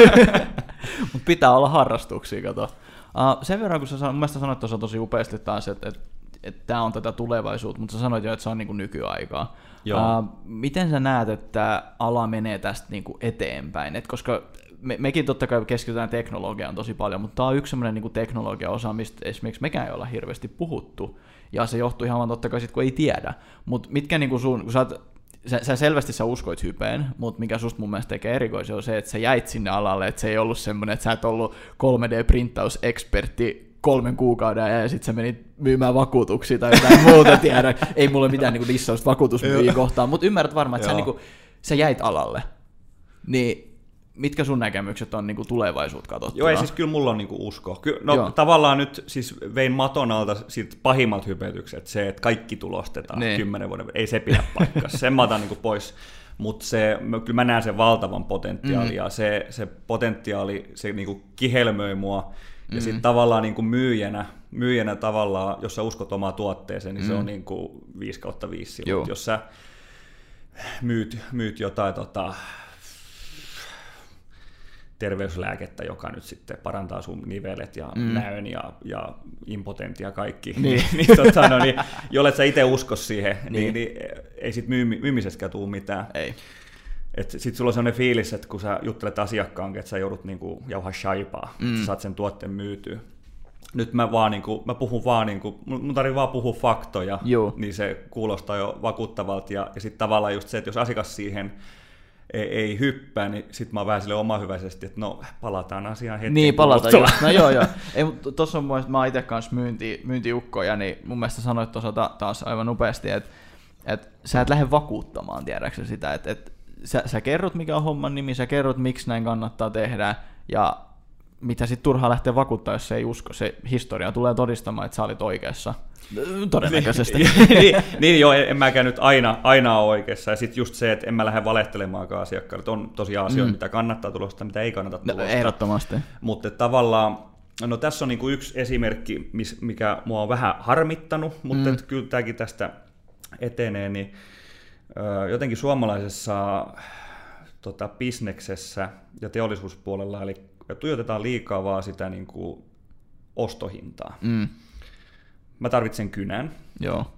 Mutta pitää olla harrastuksia, kato. Uh, sen verran, kun sä mun mielestä sanoit tuossa tosi upeasti taas, että et, et tämä on tätä tulevaisuutta, mutta sä sanoit jo, että se on niinku nykyaikaa. Uh, miten sä näet, että ala menee tästä niinku eteenpäin? Et koska me, mekin totta kai keskitytään teknologiaan tosi paljon, mutta tämä on yksi sellainen niinku teknologiaosa, mistä esimerkiksi mekään ei olla hirveästi puhuttu. Ja se johtuu ihan vaan totta kai sit, kun ei tiedä. Mutta mitkä niinku sun, kun sä oot, Sä, sä selvästi sä uskoit hypeen, mutta mikä susta mun mielestä tekee erikoisia on se, että sä jäit sinne alalle, että se ei ollut semmoinen, että sä et ollut kolme D-printtausekspertti kolmen kuukauden ajan ja sit sä menit myymään vakuutuksia tai jotain muuta, tiedä. Ei mulle mitään niinku dissausta vakuutusmyyjiä kohtaan, mutta ymmärrät varmaan, että sä, niinku, sä jäit alalle. Niin mitkä sun näkemykset on niinku tulevaisuutta katsottuna? Joo, ei siis kyllä mulla on niinku usko. Ky- no Joo. tavallaan nyt siis vein maton alta sit pahimmat hypetykset, se, että kaikki tulostetaan niin. kymmenen vuoden, ei se pidä paikkaa. Sen mä otan niinku pois. Mutta kyllä mä näen sen valtavan potentiaalin, mm. ja se, se potentiaali, se niinku kihelmöi mua, Ja mm. sitten tavallaan niin kuin myyjänä, myyjänä tavallaan, jos sä uskot omaa tuotteeseen, niin mm. se on niin kuin viisi kautta viisi. Jos sä myyt, myyt jotain tota, terveyslääkettä, joka nyt sitten parantaa sun nivelet ja mm. näön ja, ja impotentia ja kaikki, niin, niin, tota, no, niin jollet sä itse usko siihen, niin, niin, niin ei sit myy, myymisestäkään tule mitään. Ei. Sitten sulla on sellainen fiilis, että kun sä juttelet asiakkaan, että sä joudut niinku jauhaa shaipaa, mm. että sä saat sen tuotteen myytyä. Nyt mä, vaan niinku, mä puhun vaan, niinku, mun tarvitsee vaan puhua faktoja, Joo. niin se kuulostaa jo vakuuttavalta. Ja, ja sitten tavallaan just se, että jos asiakas siihen ei, ei hyppää, niin sitten mä oon vähän sille omahyväisesti, että no palataan asiaan hetken. Niin, palataan just. No joo, joo. Tuossa on mun mielestä, mä itse kanssa myynti, myyntiukkoja, niin mun mielestä sanoit tuossa taas aivan nopeasti, että, että sä et lähde vakuuttamaan, tiedäksä sitä, että, että Sä, sä kerrot, mikä on homman nimi, sä kerrot, miksi näin kannattaa tehdä, ja mitä sitten turhaa lähteä vakuuttaa, jos se ei usko. Se historia tulee todistamaan, että sä olit oikeassa. Todennäköisesti. niin, niin joo, en mäkään nyt aina, aina ole oikeassa. Ja sitten just se, että en mä lähde valehtelemaankaan asiakkaalle. On tosiaan asioita, mm. mitä kannattaa tulostaa, mitä ei kannata tulostaa. No, ehdottomasti. Mutta tavallaan, no tässä on niinku yksi esimerkki, mikä mua on vähän harmittanut, mutta mm. kyllä tämäkin tästä etenee, niin jotenkin suomalaisessa tota, bisneksessä ja teollisuuspuolella, eli tuijotetaan liikaa vaan sitä niin kuin ostohintaa. Mm. Mä tarvitsen kynän. Joo.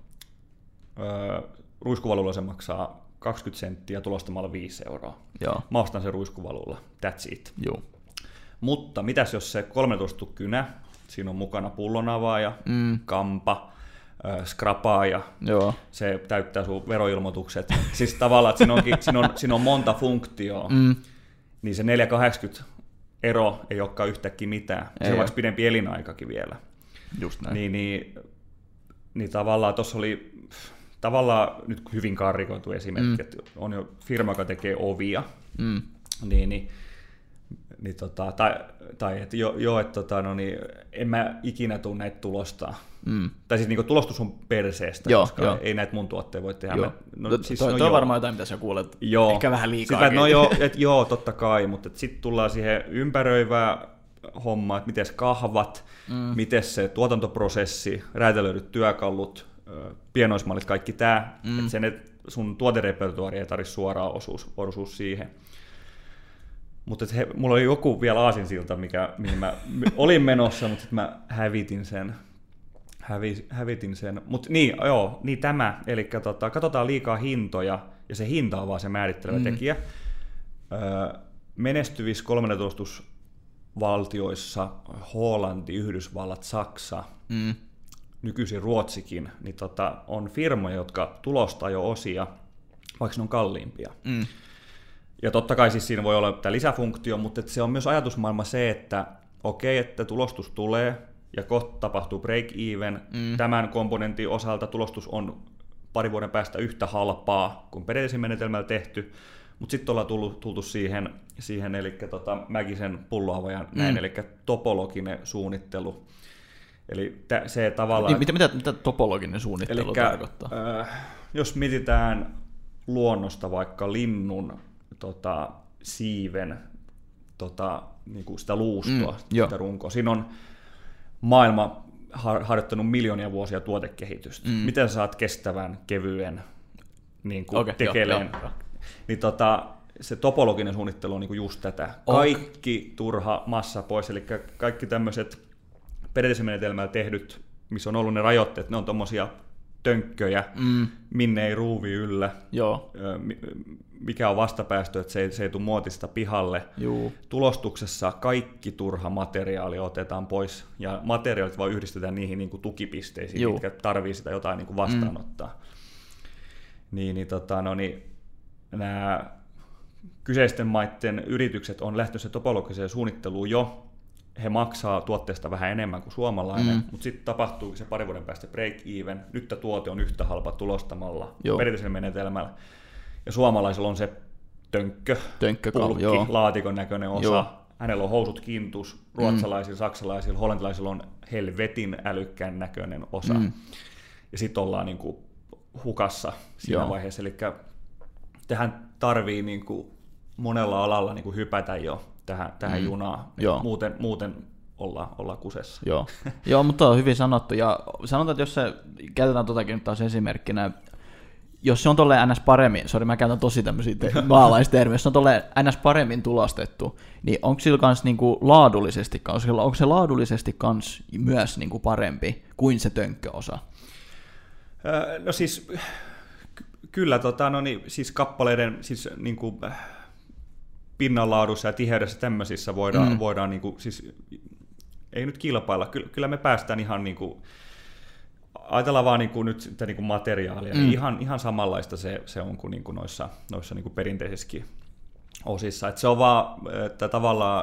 Ruiskuvalulla se maksaa kaksikymmentä senttiä, tulostamalla viisi euroa. Joo. Mä ostan sen ruiskuvalulla, that's it. Joo. Mutta mitäs jos se kolmetoista kynä, siinä on mukana pullonavaaja, mm. kampa, skrapaaja, Joo. se täyttää sun veroilmoitukset. Siis tavallaan, että siinä, onkin, siinä, on, siinä on monta funktioa, mm. niin se neljä kahdeksankymmentä ero ei olekaan yhtäkkiä mitään. Ei se on vaikka pidempi elinaikakin vielä. Just näin. Niin, niin, niin tavallaan tuossa oli tavallaan nyt hyvin karrikoitu esimerkki, mm. että on jo firma, joka tekee ovia, mm. niin, niin Niin tota, tai, tai että jo, jo että tota, no niin, en mä ikinä tule näitä tulostaa. Mm. Tai siis niin tulostus on perseestä, joo, koska jo. ei näitä mun tuotteita voi tehdä. Mä, no, siis, toi, no, toi on varmaan jotain, mitä sä kuulet. Joo. Ehkä vähän liikaa. Sitten, no joo, et, joo, totta kai, mutta sitten tullaan siihen ympäröivää hommaa, että miten kahvat, mm. miten se tuotantoprosessi, räätälöidyt työkalut, pienoismallit, kaikki tämä, mm. että sen, et sun tuoterepertuaari ei tarvitse suoraan osuus, osuus siihen. Mutta he, mulla oli joku vielä aasinsilta, mikä, mihin mä olin menossa, mutta sitten mä hävitin sen. Hävi, hävitin sen. Mutta niin, joo, niin tämä, eli tota, katsotaan liikaa hintoja, ja se hinta on vaan se määrittelevä mm. tekijä. Öö, menestyvissä kolmannentoistusvaltioissa, Hollanti, Yhdysvallat, Saksa, mm. nykyisin Ruotsikin, niin tota, on firmoja, jotka tulostaa jo osia, vaikka ne on kalliimpia. Mm. Ja totta kai siis siinä voi olla tämä lisäfunktio, mutta se on myös ajatusmaailma se, että okei, että tulostus tulee ja kohta tapahtuu break-even. Mm. Tämän komponentin osalta tulostus on pari vuoden päästä yhtä halpaa kuin perinteisellä menetelmällä tehty, mutta sitten ollaan tullut, tultu siihen, siihen eli tota, Mäkisen pulloavajan mm. näin, eli topologinen suunnittelu. Eli tä, se tavallaan... Niin, mitä, mitä topologinen suunnittelu elikkä, tarkoittaa? Äh, jos mietitään luonnosta vaikka linnun Tota, siiven tota, niinku sitä luustoa, mm, sitä runkoa. Siinä on maailma har- harjoittanut miljoonia vuosia tuotekehitystä. Mm. Miten saat kestävän, kevyen niinku okay, tekeleen? Jo, jo. Niin, tota, se topologinen suunnittelu on niinku just tätä. Okay. Kaikki turha massa pois, eli kaikki tämmöiset perinteisen menetelmällä tehdyt, missä on ollut ne rajoitteet, ne on tommosia tönkköjä, mm. minne ei ruuvi yllä. Joo. Mikä on vastapäästö, että se ei, se ei tule muotista pihalle. Juu. Tulostuksessa kaikki turha materiaali otetaan pois, ja materiaalit vaan yhdistetään niihin niin kuin tukipisteisiin, Juu. mitkä tarvii sitä jotain niin kuin vastaanottaa. Mm. Niin, niin, tota, no, niin, nämä kyseisten maiden yritykset on lähtössä topologiseen suunnitteluun jo. He maksaa tuotteesta vähän enemmän kuin suomalainen, mm. mutta sitten tapahtuu se parin vuoden päästä break-even. Nyt tämä tuote on yhtä halpa tulostamalla perinteisellä menetelmällä. Ja suomalaisella on se tönkkö, tönkkö pulkki, joo. laatikon näköinen osa. Joo. Hänellä on housut kintus, ruotsalaisilla, mm. saksalaisilla, hollantilaisilla on helvetin älykkään näköinen osa. Mm. Ja sitten ollaan niinku hukassa siinä joo. vaiheessa. Eli tähän tarvii niinku monella alalla niinku hypätä jo tähän, tähän mm. junaan. Muuten, muuten olla, olla kusessa. Joo. Joo, mutta on hyvin sanottu. Ja sanotaan, että jos se, käytetään totakin nyt taas esimerkkinä, jos se on tolleen ns. Paremmin, sori mä käytän tosi tämmöisiä te- maalaistermiä, jos se on tolleen ns. Paremmin tulostettu, niin onko sillä kans niinku laadullisesti, onko se laadullisesti kans myös niinku parempi kuin se tönkköosa? Öö, no siis ky- kyllä tota, no niin, siis kappaleiden siis niinku pinnanlaadussa ja tiheydessä tämmöisissä voidaan, mm. voidaan niinku, siis ei nyt kilpailla, kyllä, kyllä me päästään ihan niinku, ajatellaan vaan niinku nyt sitä niinku materiaalia, mm. niin ihan, ihan samanlaista se, se on kuin niinku noissa, noissa niinku perinteisissäkin osissa. Et se on vaan, että tavallaan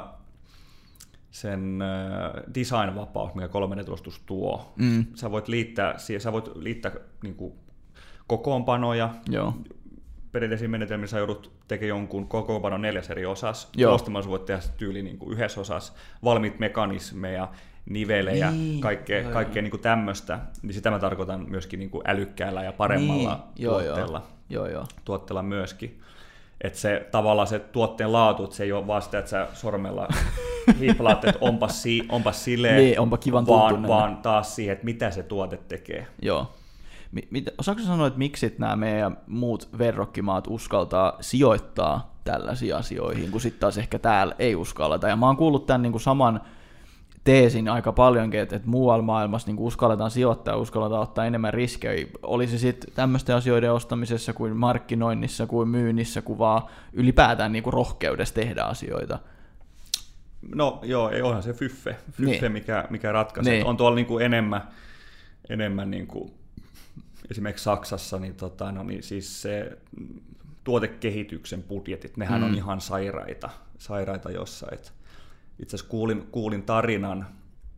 sen design-vapaus, mikä kolme D-tulostus tuo. Mm. Sä voit liittää, sä voit liittää niinku kokoonpanoja. Joo. Perinteisiin menetelmissä joudut tekemään jonkun kokoonpanon neljäs eri osas. Tulostamalla voit tehdä tyyli niinku yhdessä osassa, valmiit mekanismeja, nivelejä, niin, kaikkea, joo, kaikkea niin kuin tämmöistä, niin sitä mä tarkoitan myöskin niin kuin älykkäällä ja paremmalla niin, tuotteella, joo, joo. tuotteella myöskin. Että se tavallaan se tuotteen laatu, että se ei ole vaan sitä, että sä sormella hiiplaat, että onpas, si, onpas silleen, niin, onpa kivan vaan, vaan taas siihen, että mitä se tuote tekee. Joo. Osaatko sanoa, että miksi nämä meidän muut verrokkimaat uskaltaa sijoittaa tällaisiin asioihin, kun sitten taas ehkä täällä ei uskalleta? Ja mä oon kuullut tämän niin kuin saman teesin aika paljonkin, että, että muualla maailmassa niin uskalletaan sijoittaa ja uskalletaan ottaa enemmän riskejä. Olisi sitten tämmöisten asioiden ostamisessa kuin markkinoinnissa, kuin myynnissä, kuin vaan ylipäätään niin kuin rohkeudessa tehdä asioita. No joo, ei onhan se fyffe, fyffe niin. mikä, mikä ratkaisee. Niin. On tuolla niin kuin enemmän, enemmän niin kuin, esimerkiksi Saksassa, niin, tota, no, niin siis se tuotekehityksen budjetit, nehän mm. on ihan sairaita, sairaita jossain. Itse asiassa kuulin, kuulin tarinan,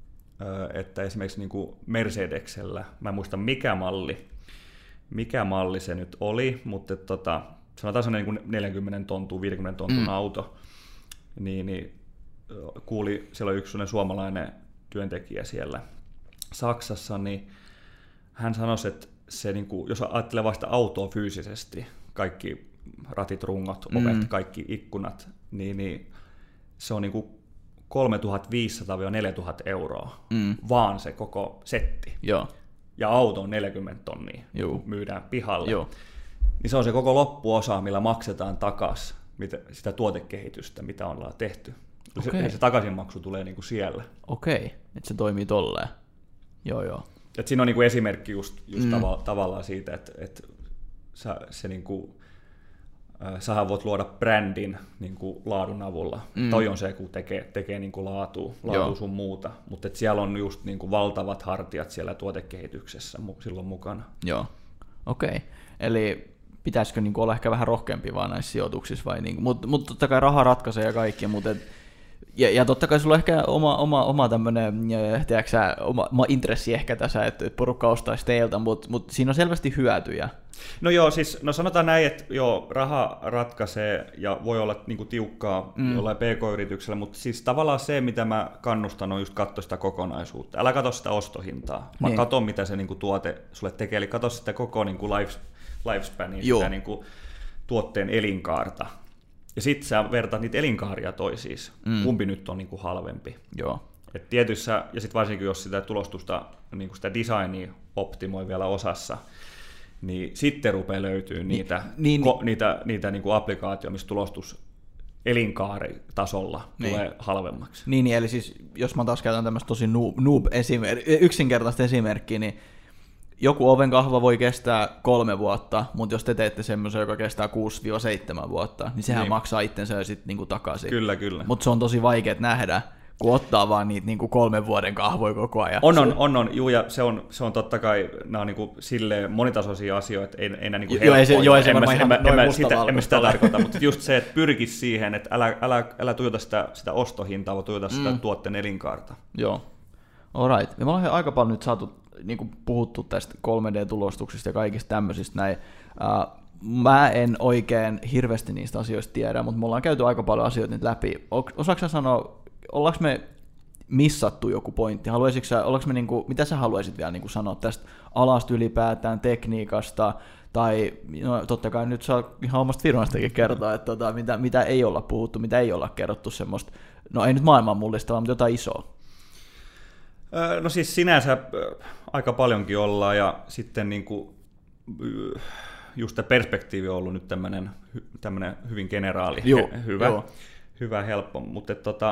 että esimerkiksi niin kuin Mercedeksellä, mä en muista mikä malli, mikä malli se nyt oli, mutta tota, sanotaan sellainen niin kuin neljäkymmentä tontun, viisikymmentä tontun mm. auto, niin, niin kuuli, siellä oli yksi suomalainen työntekijä siellä Saksassa, niin hän sanoi, että se, niin kuin, jos ajattelee vasta autoa fyysisesti, kaikki ratit, rungot, ovet, mm. kaikki ikkunat, niin, niin se on niin kuin kolmetuhattaviisisataa neljätuhatta euroa, mm. vaan se koko setti. Joo. Ja auto on neljäkymmentä tonnia, Juu. myydään pihalle. Joo. Niin se on se koko loppuosa, millä maksetaan takaisin sitä tuotekehitystä, mitä ollaan tehty. Okay. Se, se takaisinmaksu tulee niinku siellä. Okei, okay. Että se toimii tolleen. Joo, joo. Et siinä on niinku esimerkki just, just mm. tava, tavallaan siitä, että et se niinku, sähän voit luoda brändin niin kuin laadun avulla. Mm. Toi on se, kun tekee, tekee niin kuin laatua, laatua sun muuta. Mutta siellä on just niin kuin valtavat hartiat siellä tuotekehityksessä silloin mukana. Joo, okei. Okay. Eli pitäisikö niin kuin olla ehkä vähän rohkeampi vaan näissä sijoituksissa? Vai niin kuin, mutta, mutta totta kai raha ratkaisee ja kaikki. Mutta et, ja, ja totta kai sulla on ehkä oma, oma, oma tämmöinen, tiedätkö, oma, oma intressi ehkä tässä, että porukka ostaisi teiltä, mutta, mutta siinä on selvästi hyötyjä. No joo, siis no sanotaan näin, että joo, raha ratkaisee ja voi olla niinku tiukkaa mm. jollain P K-yrityksellä, mutta siis tavallaan se, mitä mä kannustan, on just katsoa sitä kokonaisuutta. Älä katso sitä ostohintaa, vaan niin. katso, mitä se niinku tuote sulle tekee, eli katso sitä koko niinku life, lifespania, sitä niinku tuotteen elinkaarta. Ja sitten sä vertaat niitä elinkaaria toisiinsa, mm. kumpi nyt on niinku halvempi. Joo. Et tietyissä, ja sitten varsinkin jos sitä tulostusta, niinku sitä designia optimoi vielä osassa, niin sitten rupeaa löytyy niitä, niin, ko, niitä, niitä niin kuin applikaatioita, missä tulostus elinkaaritasolla niin. tulee halvemmaksi. Niin, niin, eli siis jos mä taas käytän tämmöistä tosi noob-esimerkkiä, yksinkertaista esimerkkiä, niin joku ovenkahva voi kestää kolme vuotta, mutta jos te teette semmoisen, joka kestää kuusi seitsemän vuotta, niin sehän niin. maksaa itsensä jo sitten niinku takaisin. Kyllä, kyllä. Mutta se on tosi vaikea nähdä, kun ottaa vaan niitä niinku kolmen vuoden kahvoja koko ajan. On, on, on, on. Juu, ja se on, se on totta kai, nämä on niinku silleen monitasoisia asioita, ei, ei nämä niinku helppoja. Joo, ei se, joo, ei se varmaan ihan noin mustavalkoista. Sitä, emme sitä tarkoita, mutta just se, että pyrkisi siihen, että älä, älä, älä tuijota sitä, sitä ostohintaa, vaan tuijota sitä mm. tuotteen elinkaarta. Joo, alright. Me ollaan aika paljon nyt saatu niinku puhuttu tästä kolme D-tulostuksista ja kaikista tämmöisistä näin. Uh, mä en oikein hirveästi niistä asioista tiedä, mutta me ollaan käyty aika paljon asioita nyt läpi. Osaatko sä sanoa, ollaanko me missattu joku pointti? Haluaisitko sä, me niinku, mitä sä haluaisit vielä niinku sanoa tästä alasta ylipäätään, tekniikasta, tai no, totta kai nyt saa ihan omasta firmastakin kertoa, että tota, mitä, mitä ei olla puhuttu, mitä ei olla kerrottu semmoista, no ei nyt maailman mullistavaa, mutta jotain isoa. No siis sinänsä aika paljonkin ollaan, ja sitten niin kuin, just tämä perspektiivi on ollut nyt tämmöinen, tämmöinen hyvin generaali, Joo, hyvä, joo. hyvä, helppo, mutta tota,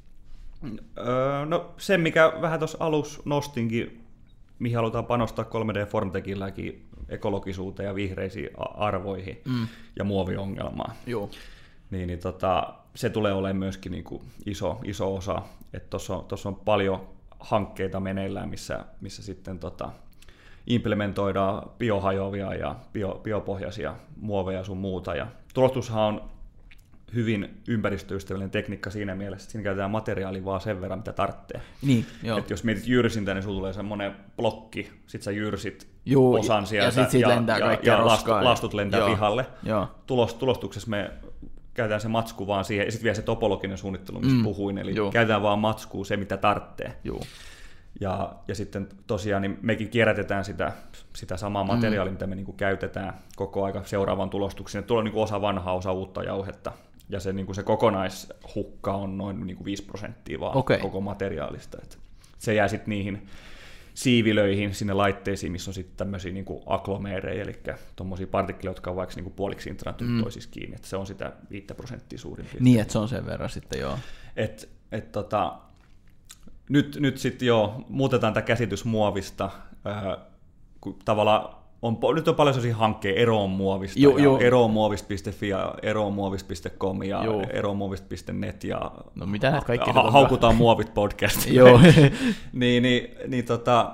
no se mikä vähän tuossa alussa nostinkin, mihin halutaan panostaa kolme D Formtechilläkin, ekologisuuteen ja vihreisiin arvoihin mm. ja muoviongelmaan, Joo. niin, niin tota, se tulee olemaan myöskin niin kuin iso, iso osa, että tuossa on, tuossa on paljon hankkeita meneillään, missä, missä sitten tota, implementoidaan biohajoavia ja bio, biopohjaisia muoveja sun muuta. Ja tulostushan on hyvin ympäristöystävällinen tekniikka siinä mielessä, että siinä käytetään materiaalia vaan sen verran, mitä tarvitsee. Niin, joo. Et jos mietit jyrsintä, niin sulla tulee semmoinen blokki, sit sä jyrsit Juu, osan sieltä ja, sit siitä ja, lentää ja, kaikkea ja roskaa. lastut lentää joo. pihalle. Joo. Tulos, tulostuksessa me käytetään se matsku vaan siihen, ja sitten vielä se topologinen suunnittelu, mistä mm. puhuin, eli Joo. käytetään vaan matskua se, mitä tarvitsee. Joo. Ja, ja sitten tosiaan niin mekin kierrätetään sitä, sitä samaa materiaalia, mm. mitä me niin kuin käytetään koko aika seuraavan tulostuksen. Tuolla on niin kuin osa vanhaa, osa uutta jauhetta, ja se, niin kuin se kokonaishukka on noin niin kuin viisi prosenttia vaan okay. koko materiaalista. Et se jää sitten niihin siivilöihin, sinne laitteisiin, missä on sitten tämmöisiä niin kuin aglomereja, eli tuommoisia partikkeleja, jotka on vaikka niin kuin puoliksi intrantut mm. toisissa kiinni, että se on sitä viisi prosenttia suurin piirtein. Niin, että se on sen verran sitten, joo. Et, et tota, nyt nyt sitten joo, muutetaan tämä käsitys muovista, äh, kun tavallaan on, nyt on paljon sellaisia hankkeja eroon muovista, jo, jo. eroonmuovista piste fi ja eroonmuovista piste com ja eroonmuovista piste net ja no, mitä kaikki ha- haukutaan muovit podcast. Joo. niin, niin, niin tota,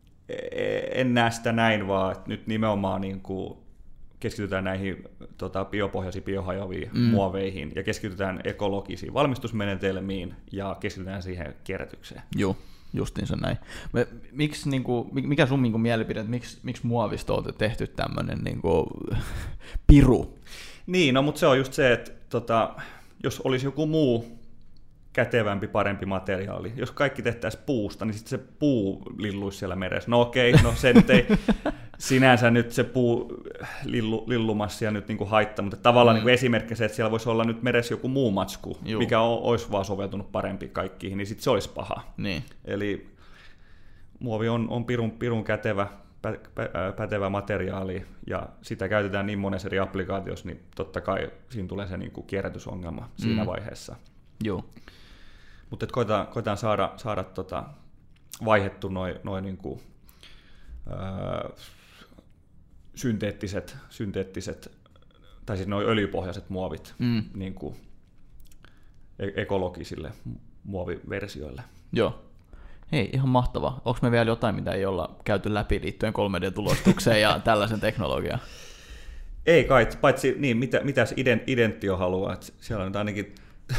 en näe sitä näin, vaan että nyt nimenomaan niin kuin keskitytään näihin tota, biopohjaisiin, biohajoaviin mm. muoveihin ja keskitytään ekologisiin valmistusmenetelmiin ja keskitytään siihen kierrätykseen. Joo. Justiinsa näin. Me, miksi, niin kuin, mikä sun niin kuin, mielipide, että miksi, miksi muovista on tehty tämmöinen niin kuin, piru? Niin, no mutta se on just se, että tota, jos olisi joku muu kätevämpi, parempi materiaali, jos kaikki tehtäisiin puusta, niin sitten se puu lilluisi siellä meressä. No okei, no se nyt ei sinänsä nyt se puu lillu, lillumassia nyt niin kuin haittaa, mutta tavallaan mm. niin kuin esimerkki se, että siellä voisi olla nyt meressä joku muu matsku, Juu. mikä olisi vaan soveltunut parempi kaikkiin, niin sitten se olisi paha. Niin. Eli muovi on, on pirun, pirun kätevä, pä, pä, pätevä materiaali, ja sitä käytetään niin monessa eri applikaatiossa, niin totta kai siinä tulee se niin kuin kierrätysongelma siinä mm. vaiheessa. Joo. Mutta koetaan, koetaan saada, saada tota, vaihettu noin noi niinku, öö, synteettiset, synteettiset, tai siis noin öljypohjaiset muovit mm. niinku, ekologisille muoviversioille. Joo. Hei, ihan mahtavaa. Onko me vielä jotain, mitä ei olla käyty läpi liittyen kolme D-tulostukseen ja tällaisen teknologiaan? Ei kai, paitsi niin, mitä, mitäs Identio haluaa, että siellä on nyt ainakin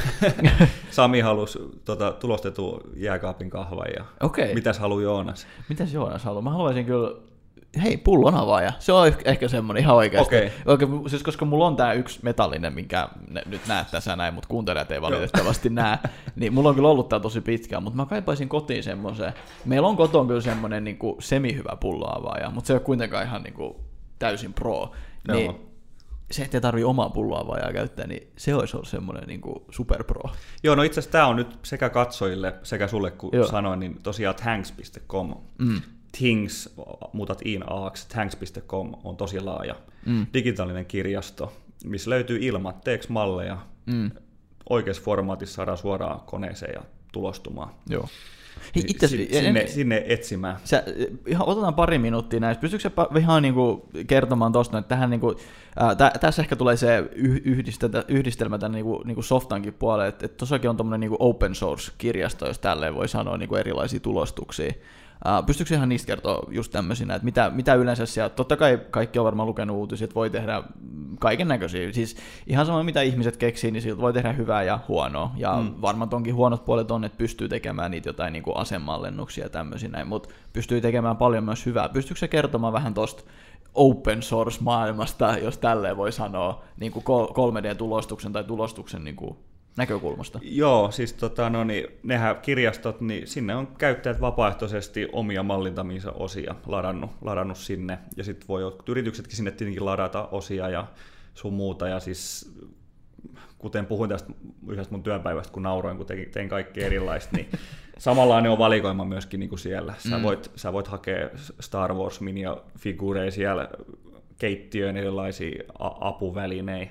Sami halusi tota, tulostetun jääkaapin kahvan ja okay. Mitäs haluaa Joonas? Mitäs Joonas haluaa? Mä haluaisin kyllä, hei, pullon avaaja. Se on ehkä semmoinen ihan oikeasti. Okay. Oikein, siis koska mulla on tää yksi metallinen, minkä ne, nyt näet tässä näin, mutta kuuntelijat ei valitettavasti näe, niin mulla on kyllä ollut tää tosi pitkään, mutta mä kaipaisin kotiin semmoisen. Meillä on koton kyllä semmoinen niin kuin semi-hyvä pulloavaaja, mutta se ei ole kuitenkaan ihan niin kuin täysin pro. Niin, no. Se, ettei tarvitse omaa pulloavaajaa käyttää, niin se olisi ollut semmoinen niin kuin superpro. Joo, no itse asiassa tämä on nyt sekä katsojille, sekä sulle, kun Joo. sanoin, niin tosiaan thanks piste com. Mm. Things, muutat in aaksi, thanks piste com on tosi laaja mm. digitaalinen kirjasto, missä löytyy ilmatteeksi malleja. Mm. Oikeassa formaatissa saadaan suoraan koneeseen ja tulostumaan. Joo. Hei, itse, sinne, en, sinne etsimään. Sä, ihan otetaan pari minuuttia näistä. Pystytkö sä ihan niin kuin kertomaan tuosta, että tähän, niin kuin, ää, tä, tässä ehkä tulee se yhdistelmä tämän niin kuin, niin kuin softankin puolelle, että, että tuossakin on tommoinen niin kuin open source-kirjasto, jos tälleen voi sanoa niin kuin erilaisia tulostuksia. Ää, pystytkö ihan niistä kertoa just tämmöisinä, että mitä, mitä yleensä siellä, totta kai kaikki on varmaan lukenut uutisia, että voi tehdä kaiken näköisiä, siis ihan sama mitä ihmiset keksii, niin siltä voi tehdä hyvää ja huonoa, ja mm. varmaan tonkin huonot puolet on, että pystyy tekemään niitä jotain niin kuin asemallennuksia ja tämmöisiä, mutta pystyy tekemään paljon myös hyvää. Pystytkö sä kertomaan vähän tuosta open source-maailmasta, jos tälleen voi sanoa, niin kuin kolme D-tulostuksen tai tulostuksen niin kuin näkökulmasta? Joo, siis tota, no niin, nehän kirjastot, niin sinne on käyttäjät vapaaehtoisesti omia mallintamiinsa osia ladannut, ladannut sinne, ja sitten voi yrityksetkin sinne tietenkin ladata osia ja sun muuta, ja siis kuten puhuin tästä yhdestä mun työpäivästä, kun nauroin, kun tein, tein kaikki erilaista, niin samanlainen on valikoima myöskin niin kuin siellä. Sä, mm. voit, sä voit hakea Star Wars -minifiguureja siellä, keittiöön erilaisia apuvälineitä,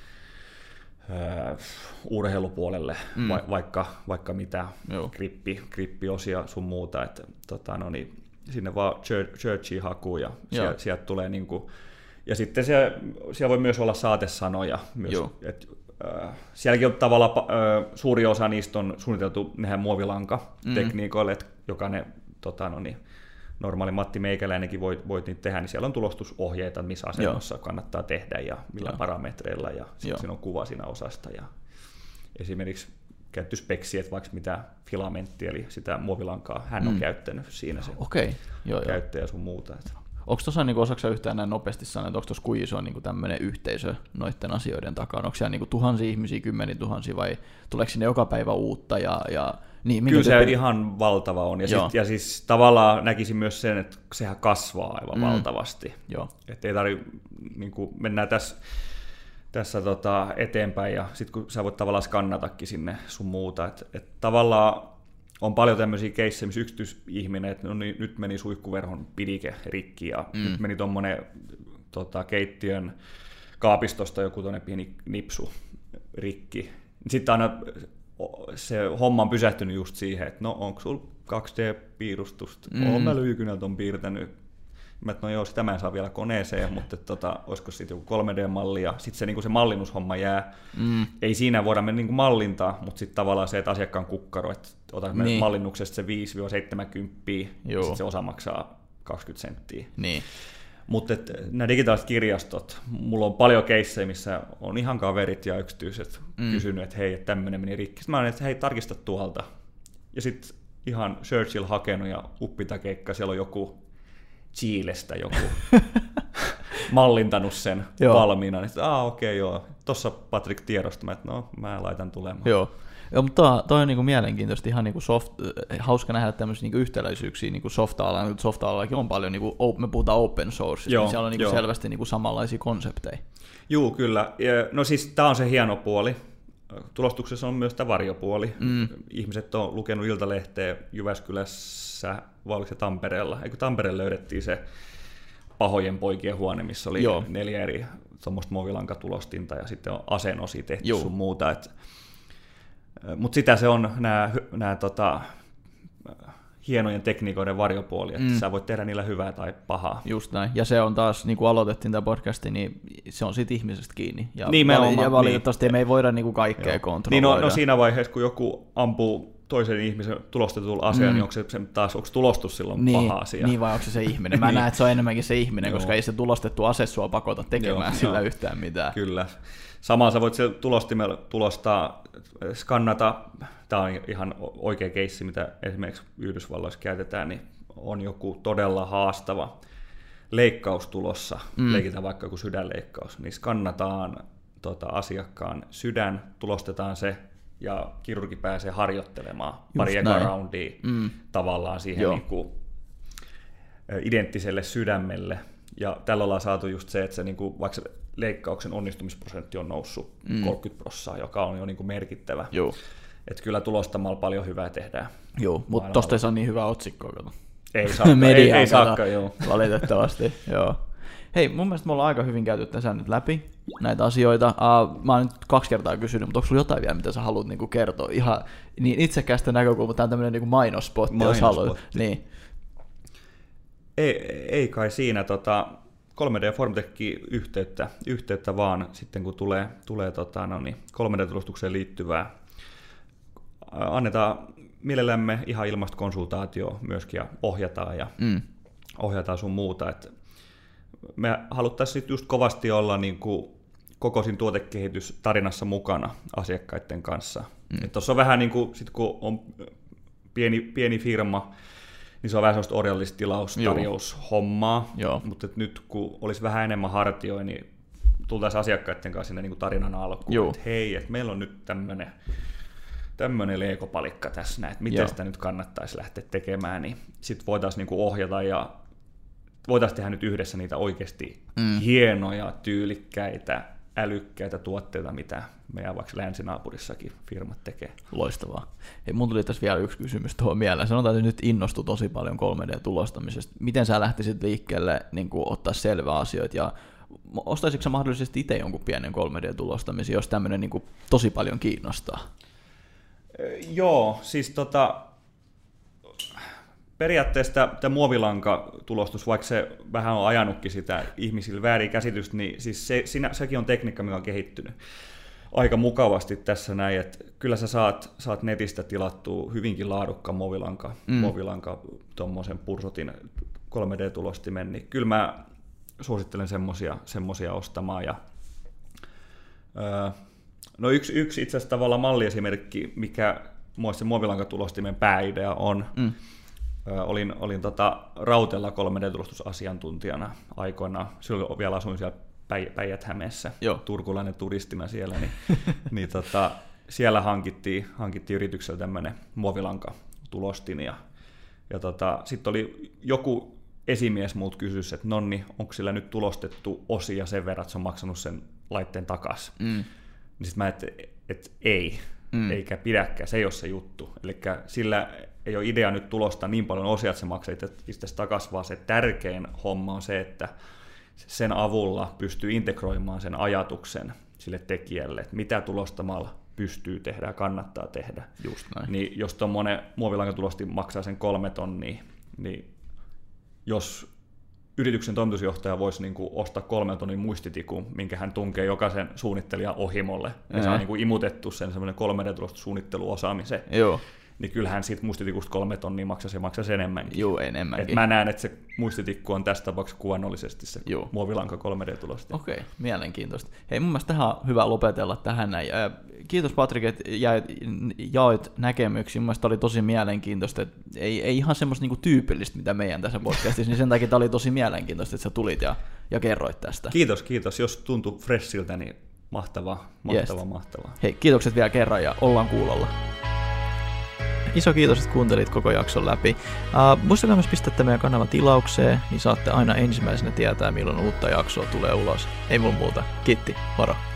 urheilupuolelle, mm. va- vaikka, vaikka mitä, grippi, grippiosia sun muuta, että tota, no niin, sinne vaan Churchiin hakuun ja sieltä, sieltä tulee niinku, ja sitten siellä, siellä voi myös olla saatesanoja myös, et, äh, sielläkin on tavallaan äh, suuri osa niistä on suunniteltu nehän muovilanka-tekniikoille, mm. että jokainen tota, no niin, normaali Matti Meikäläinenkin voit, voit niitä tehdä, niin siellä on tulostusohjeita, missä asennossa Joo. kannattaa tehdä ja millä Joo. parametreilla, ja sitten siinä on kuva siinä osasta. Ja esimerkiksi käytetty speksi, että vaikka mitä filamenttia, eli sitä muovilankaa, hän on mm. käyttänyt siinä se okay. Joo, käyttäjä sun muuta. Onko tuossa, niin osaako yhtään näin nopeasti sanoa, että onko tuossa kuin iso niin tämmöinen yhteisö noiden asioiden takana? Onko siellä niin tuhansia ihmisiä, kymmeniä tuhansia, vai tuleeko sinne joka päivä uutta? Ja, ja, niin, Kyllä se tyyppi... ihan valtava on. Ja, sit, ja siis tavallaan näkisin myös sen, että sehän kasvaa aivan mm. valtavasti. Että ei tarvitse, niin mennään tässä, tässä tota eteenpäin, ja sitten kun sä voit tavallaan skannatakin sinne sun muuta. Että et tavallaan on paljon tämmöisiä keissejä, missä yksityisihminen, että no niin, nyt meni suihkuverhon pidike rikki, ja mm. nyt meni tuommoinen tota, keittiön kaapistosta joku tuonne pieni nipsu rikki. Sitten aina se homma on pysähtynyt just siihen, että no onko sulla kaksi D-piirustusta? Mm. Olen mä lyykynältä on piirtänyt. Mä että no joo, sitä mä en saa vielä koneeseen, mutta tota, olisiko sitten joku kolme D-malli, ja sitten se, niin se mallinnushomma jää. Mm. Ei siinä voida mennä niin mallintaa, mutta sitten tavallaan se, että asiakkaan kukkaro, että otamme niin. mallinnuksesta se viisi seitsemänkymmentä, ja sitten se osa maksaa kaksikymmentä senttiä. Niin. Mutta nämä digitaaliset kirjastot, mulla on paljon keissejä, missä on ihan kaverit ja yksityiset mm. kysynyt, että hei, että tämmöinen meni rikki. Sitten mä olen, että hei, tarkista tuolta. Ja sitten ihan Churchill hakenut ja uppitakeikka, siellä on joku Chilestä joku mallintanut sen valmiina. Niin, ah, okei, okay, joo. Tuossa Patrick tiedosta, mä, että no, mä laitan tulemaan. Joo. Joo, mutta toi on niinku mielenkiintoista, ihan niinku soft, hauska nähdä tämmöisiä niinku yhtäläisyyksiä niinku softa-alalla, nyt softa-alallakin on paljon, niinku, me puhutaan open source, niin siellä on niinku selvästi niinku samanlaisia konsepteja. Joo, kyllä. No siis tämä on se hieno puoli. Tulostuksessa on myös tämä varjopuoli. Mm. Ihmiset on lukenut Iltalehteä Jyväskylässä, vai oliko se Tampereella? Eikö Tampereella löydettiin se pahojen poikien huone, missä oli Joo. neljä eri tuommoista muovilankatulostinta ja sitten on aseenosia tehty Joo. sun muuta. Et, mutta sitä se on nämä, nämä tota, hienojen tekniikoiden varjopuoli, että mm. sä voit tehdä niillä hyvää tai pahaa. Just näin, ja se on taas, niin kuin aloitettiin tämä podcasti, niin se on siitä ihmisestä kiinni. Ja, Nimenomaan, ja valitettavasti niin. me ei voida niin kuin kaikkea Joo. kontrolloida. Niin no, no siinä vaiheessa, kun joku ampuu toisen ihmisen tulostetulla aseella, mm. niin onko se taas, onko tulostus silloin niin, paha asia? Niin, vai onko se se ihminen? Mä niin. näen, että se on enemmänkin se ihminen, koska ei se tulostettu ase sua pakota tekemään Joo, sillä no. yhtään mitään. Kyllä. Samalla sä voit siellä tulostimella tulostaa, skannata, tämä on ihan oikea keissi, mitä esimerkiksi Yhdysvalloissa käytetään, niin on joku todella haastava leikkaus tulossa, mm. leikitään vaikka joku sydänleikkaus, niin skannataan tota, asiakkaan sydän, tulostetaan se, ja kirurgi pääsee harjoittelemaan Just pari eka roundia mm. tavallaan siihen niin kuin identtiselle sydämelle. Ja tällä ollaan saatu just se, että se, niin kuin, vaikka se leikkauksen onnistumisprosentti on noussut mm. kolmekymmentä prosenttia, joka on jo niin kuin merkittävä. Joo. Että kyllä tulostamalla paljon hyvää tehdään. Joo, mutta tosta ei saa niin hyvää otsikkoa. Kato. Ei saakka, ei, ei saakka joo. Valitettavasti, joo. Hei, mun mielestä me ollaan aika hyvin käyty tässä nyt läpi näitä asioita. Uh, mä oon nyt kaksi kertaa kysynyt, mutta onko sulla jotain vielä, mitä sä haluat niinku kertoa? Ihan niin itsekästä näkökulmaa, tämä on tämmöinen niinku mainospotti, mainospotti, jos haluat. Niin. Ei, ei kai siinä tota, kolme D Formtechin yhteyttä, yhteyttä vaan sitten kun tulee, tulee tota, no niin, kolme D-tulostukseen liittyvää. Annetaan mielellämme ihan ilmaista konsultaatioa myöskin ja ohjataan ja mm. ohjataan sun muuta. Et me haluttaisiin just kovasti olla niin kuin koko siinä tuotekehitystarinassa mukana asiakkaiden kanssa. Mm. Tuossa on vähän niin kuin, sit kun on pieni, pieni firma, niin se on vähän sellaista orjallista tilaustarjoushommaa, mutta nyt kun olisi vähän enemmän hartioita, niin tultaisiin asiakkaiden kanssa sinne niin kuin tarinan alkuun, että hei, että meillä on nyt tämmöinen tämmöinen leekopalikka tässä, että miten Joo. sitä nyt kannattaisi lähteä tekemään, niin sitten voitaisiin niin kuin ohjata ja voitaisiin tehdä nyt yhdessä niitä oikeasti mm. hienoja, tyylikkäitä, älykkäitä tuotteita, mitä meidän vaikka länsinaapurissakin firmat tekee. Loistavaa. Hei, mun tuli tässä vielä yksi kysymys tuohon mieleen. Sanotaan, että nyt innostui tosi paljon kolme D-tulostamisesta. Miten sä lähtisit liikkeelle niin kuin ottaa selvää asioita ja ostaisitko sä mahdollisesti itse jonkun pienen kolme D-tulostamisen, jos tämmöinen niin kuin tosi paljon kiinnostaa? Joo, siis tota, periaatteessa tämä muovilankatulostus, vaikka se vähän on ajanutkin sitä ihmisille väärin käsitystä, niin siis se, siinä, sekin on tekniikka, mikä on kehittynyt aika mukavasti tässä näin, että kyllä sä saat, saat netistä tilattua hyvinkin laadukkaan muovilanka, mm. muovilanka tuommoisen Pursotin kolme D-tulostimen, niin kyllä mä suosittelen semmosia, semmosia ostamaan. Ja, öö, no yksi, yksi itse asiassa tavallaan malliesimerkki, mikä muista muovilankatulostimen pääidea on, mm. öö, olin, olin tota Rautella kolme D-tulostusasiantuntijana aikoinaan, silloin vielä asuin siellä Päij- Päijät-Hämeessä, Joo. turkulainen turistina siellä, niin, niin tota, siellä hankittiin, hankittiin yrityksellä tämmöinen muovilankatulostin, ja, ja tota, sitten oli joku esimies muut kysyisi, että nonni, onko sillä nyt tulostettu osia sen verran, että se on maksanut sen laitteen takaisin. Mm. Niin sitten mä että et ei, mm. eikä pidäkään, se ei ole se juttu. Eli sillä ei ole idea nyt tulostaa niin paljon osia, että se maksaa itse takaisin, vaan se tärkein homma on se, että sen avulla pystyy integroimaan sen ajatuksen sille tekijälle, että mitä tulostamalla pystyy tehdä ja kannattaa tehdä. Just näin. Niin jos tuommoinen muovilankatulosti maksaa sen kolme tonnia, niin jos yrityksen toimitusjohtaja voisi niin kuin ostaa kolmen tonnin muistitikun, minkä hän tunkee jokaisen suunnittelijan ohimolle, ja saa niin kuin imutettu sen semmoinen kolme D-tulostusuunnitteluosaamisen, Joo. niin kyllähän siitä muistitikusta kolme tonnia maksaisi ja maksaisi enemmänkin. Joo, enemmänkin. Et mä näen, että se muistitikku on tässä tapauksessa kuvannollisesti se Joo. muovilanka kolme D-tulosti. Okei, okay, mielenkiintoista. Hei, mun mielestä tähän on hyvä lopetella tähän näin. Kiitos Patrik, että jaoit näkemyksiä. Mun mielestä oli tosi mielenkiintoista. Ei, ei ihan semmoista niinku tyypillistä, mitä meidän tässä podcastissa, niin sen takia tämä oli tosi mielenkiintoista, että sä tulit ja, ja kerroit tästä. Kiitos, kiitos. Jos tuntui freshiltä, niin mahtavaa, mahtavaa, yes. mahtavaa. Hei, kiitokset vielä kerran ja ollaan kuulolla. Iso kiitos, että kuuntelit koko jakson läpi. Uh, muistakaa myös pistää meidän kanavan tilaukseen, niin saatte aina ensimmäisenä tietää, milloin uutta jaksoa tulee ulos. Ei mulla muuta. Kiitti, moro!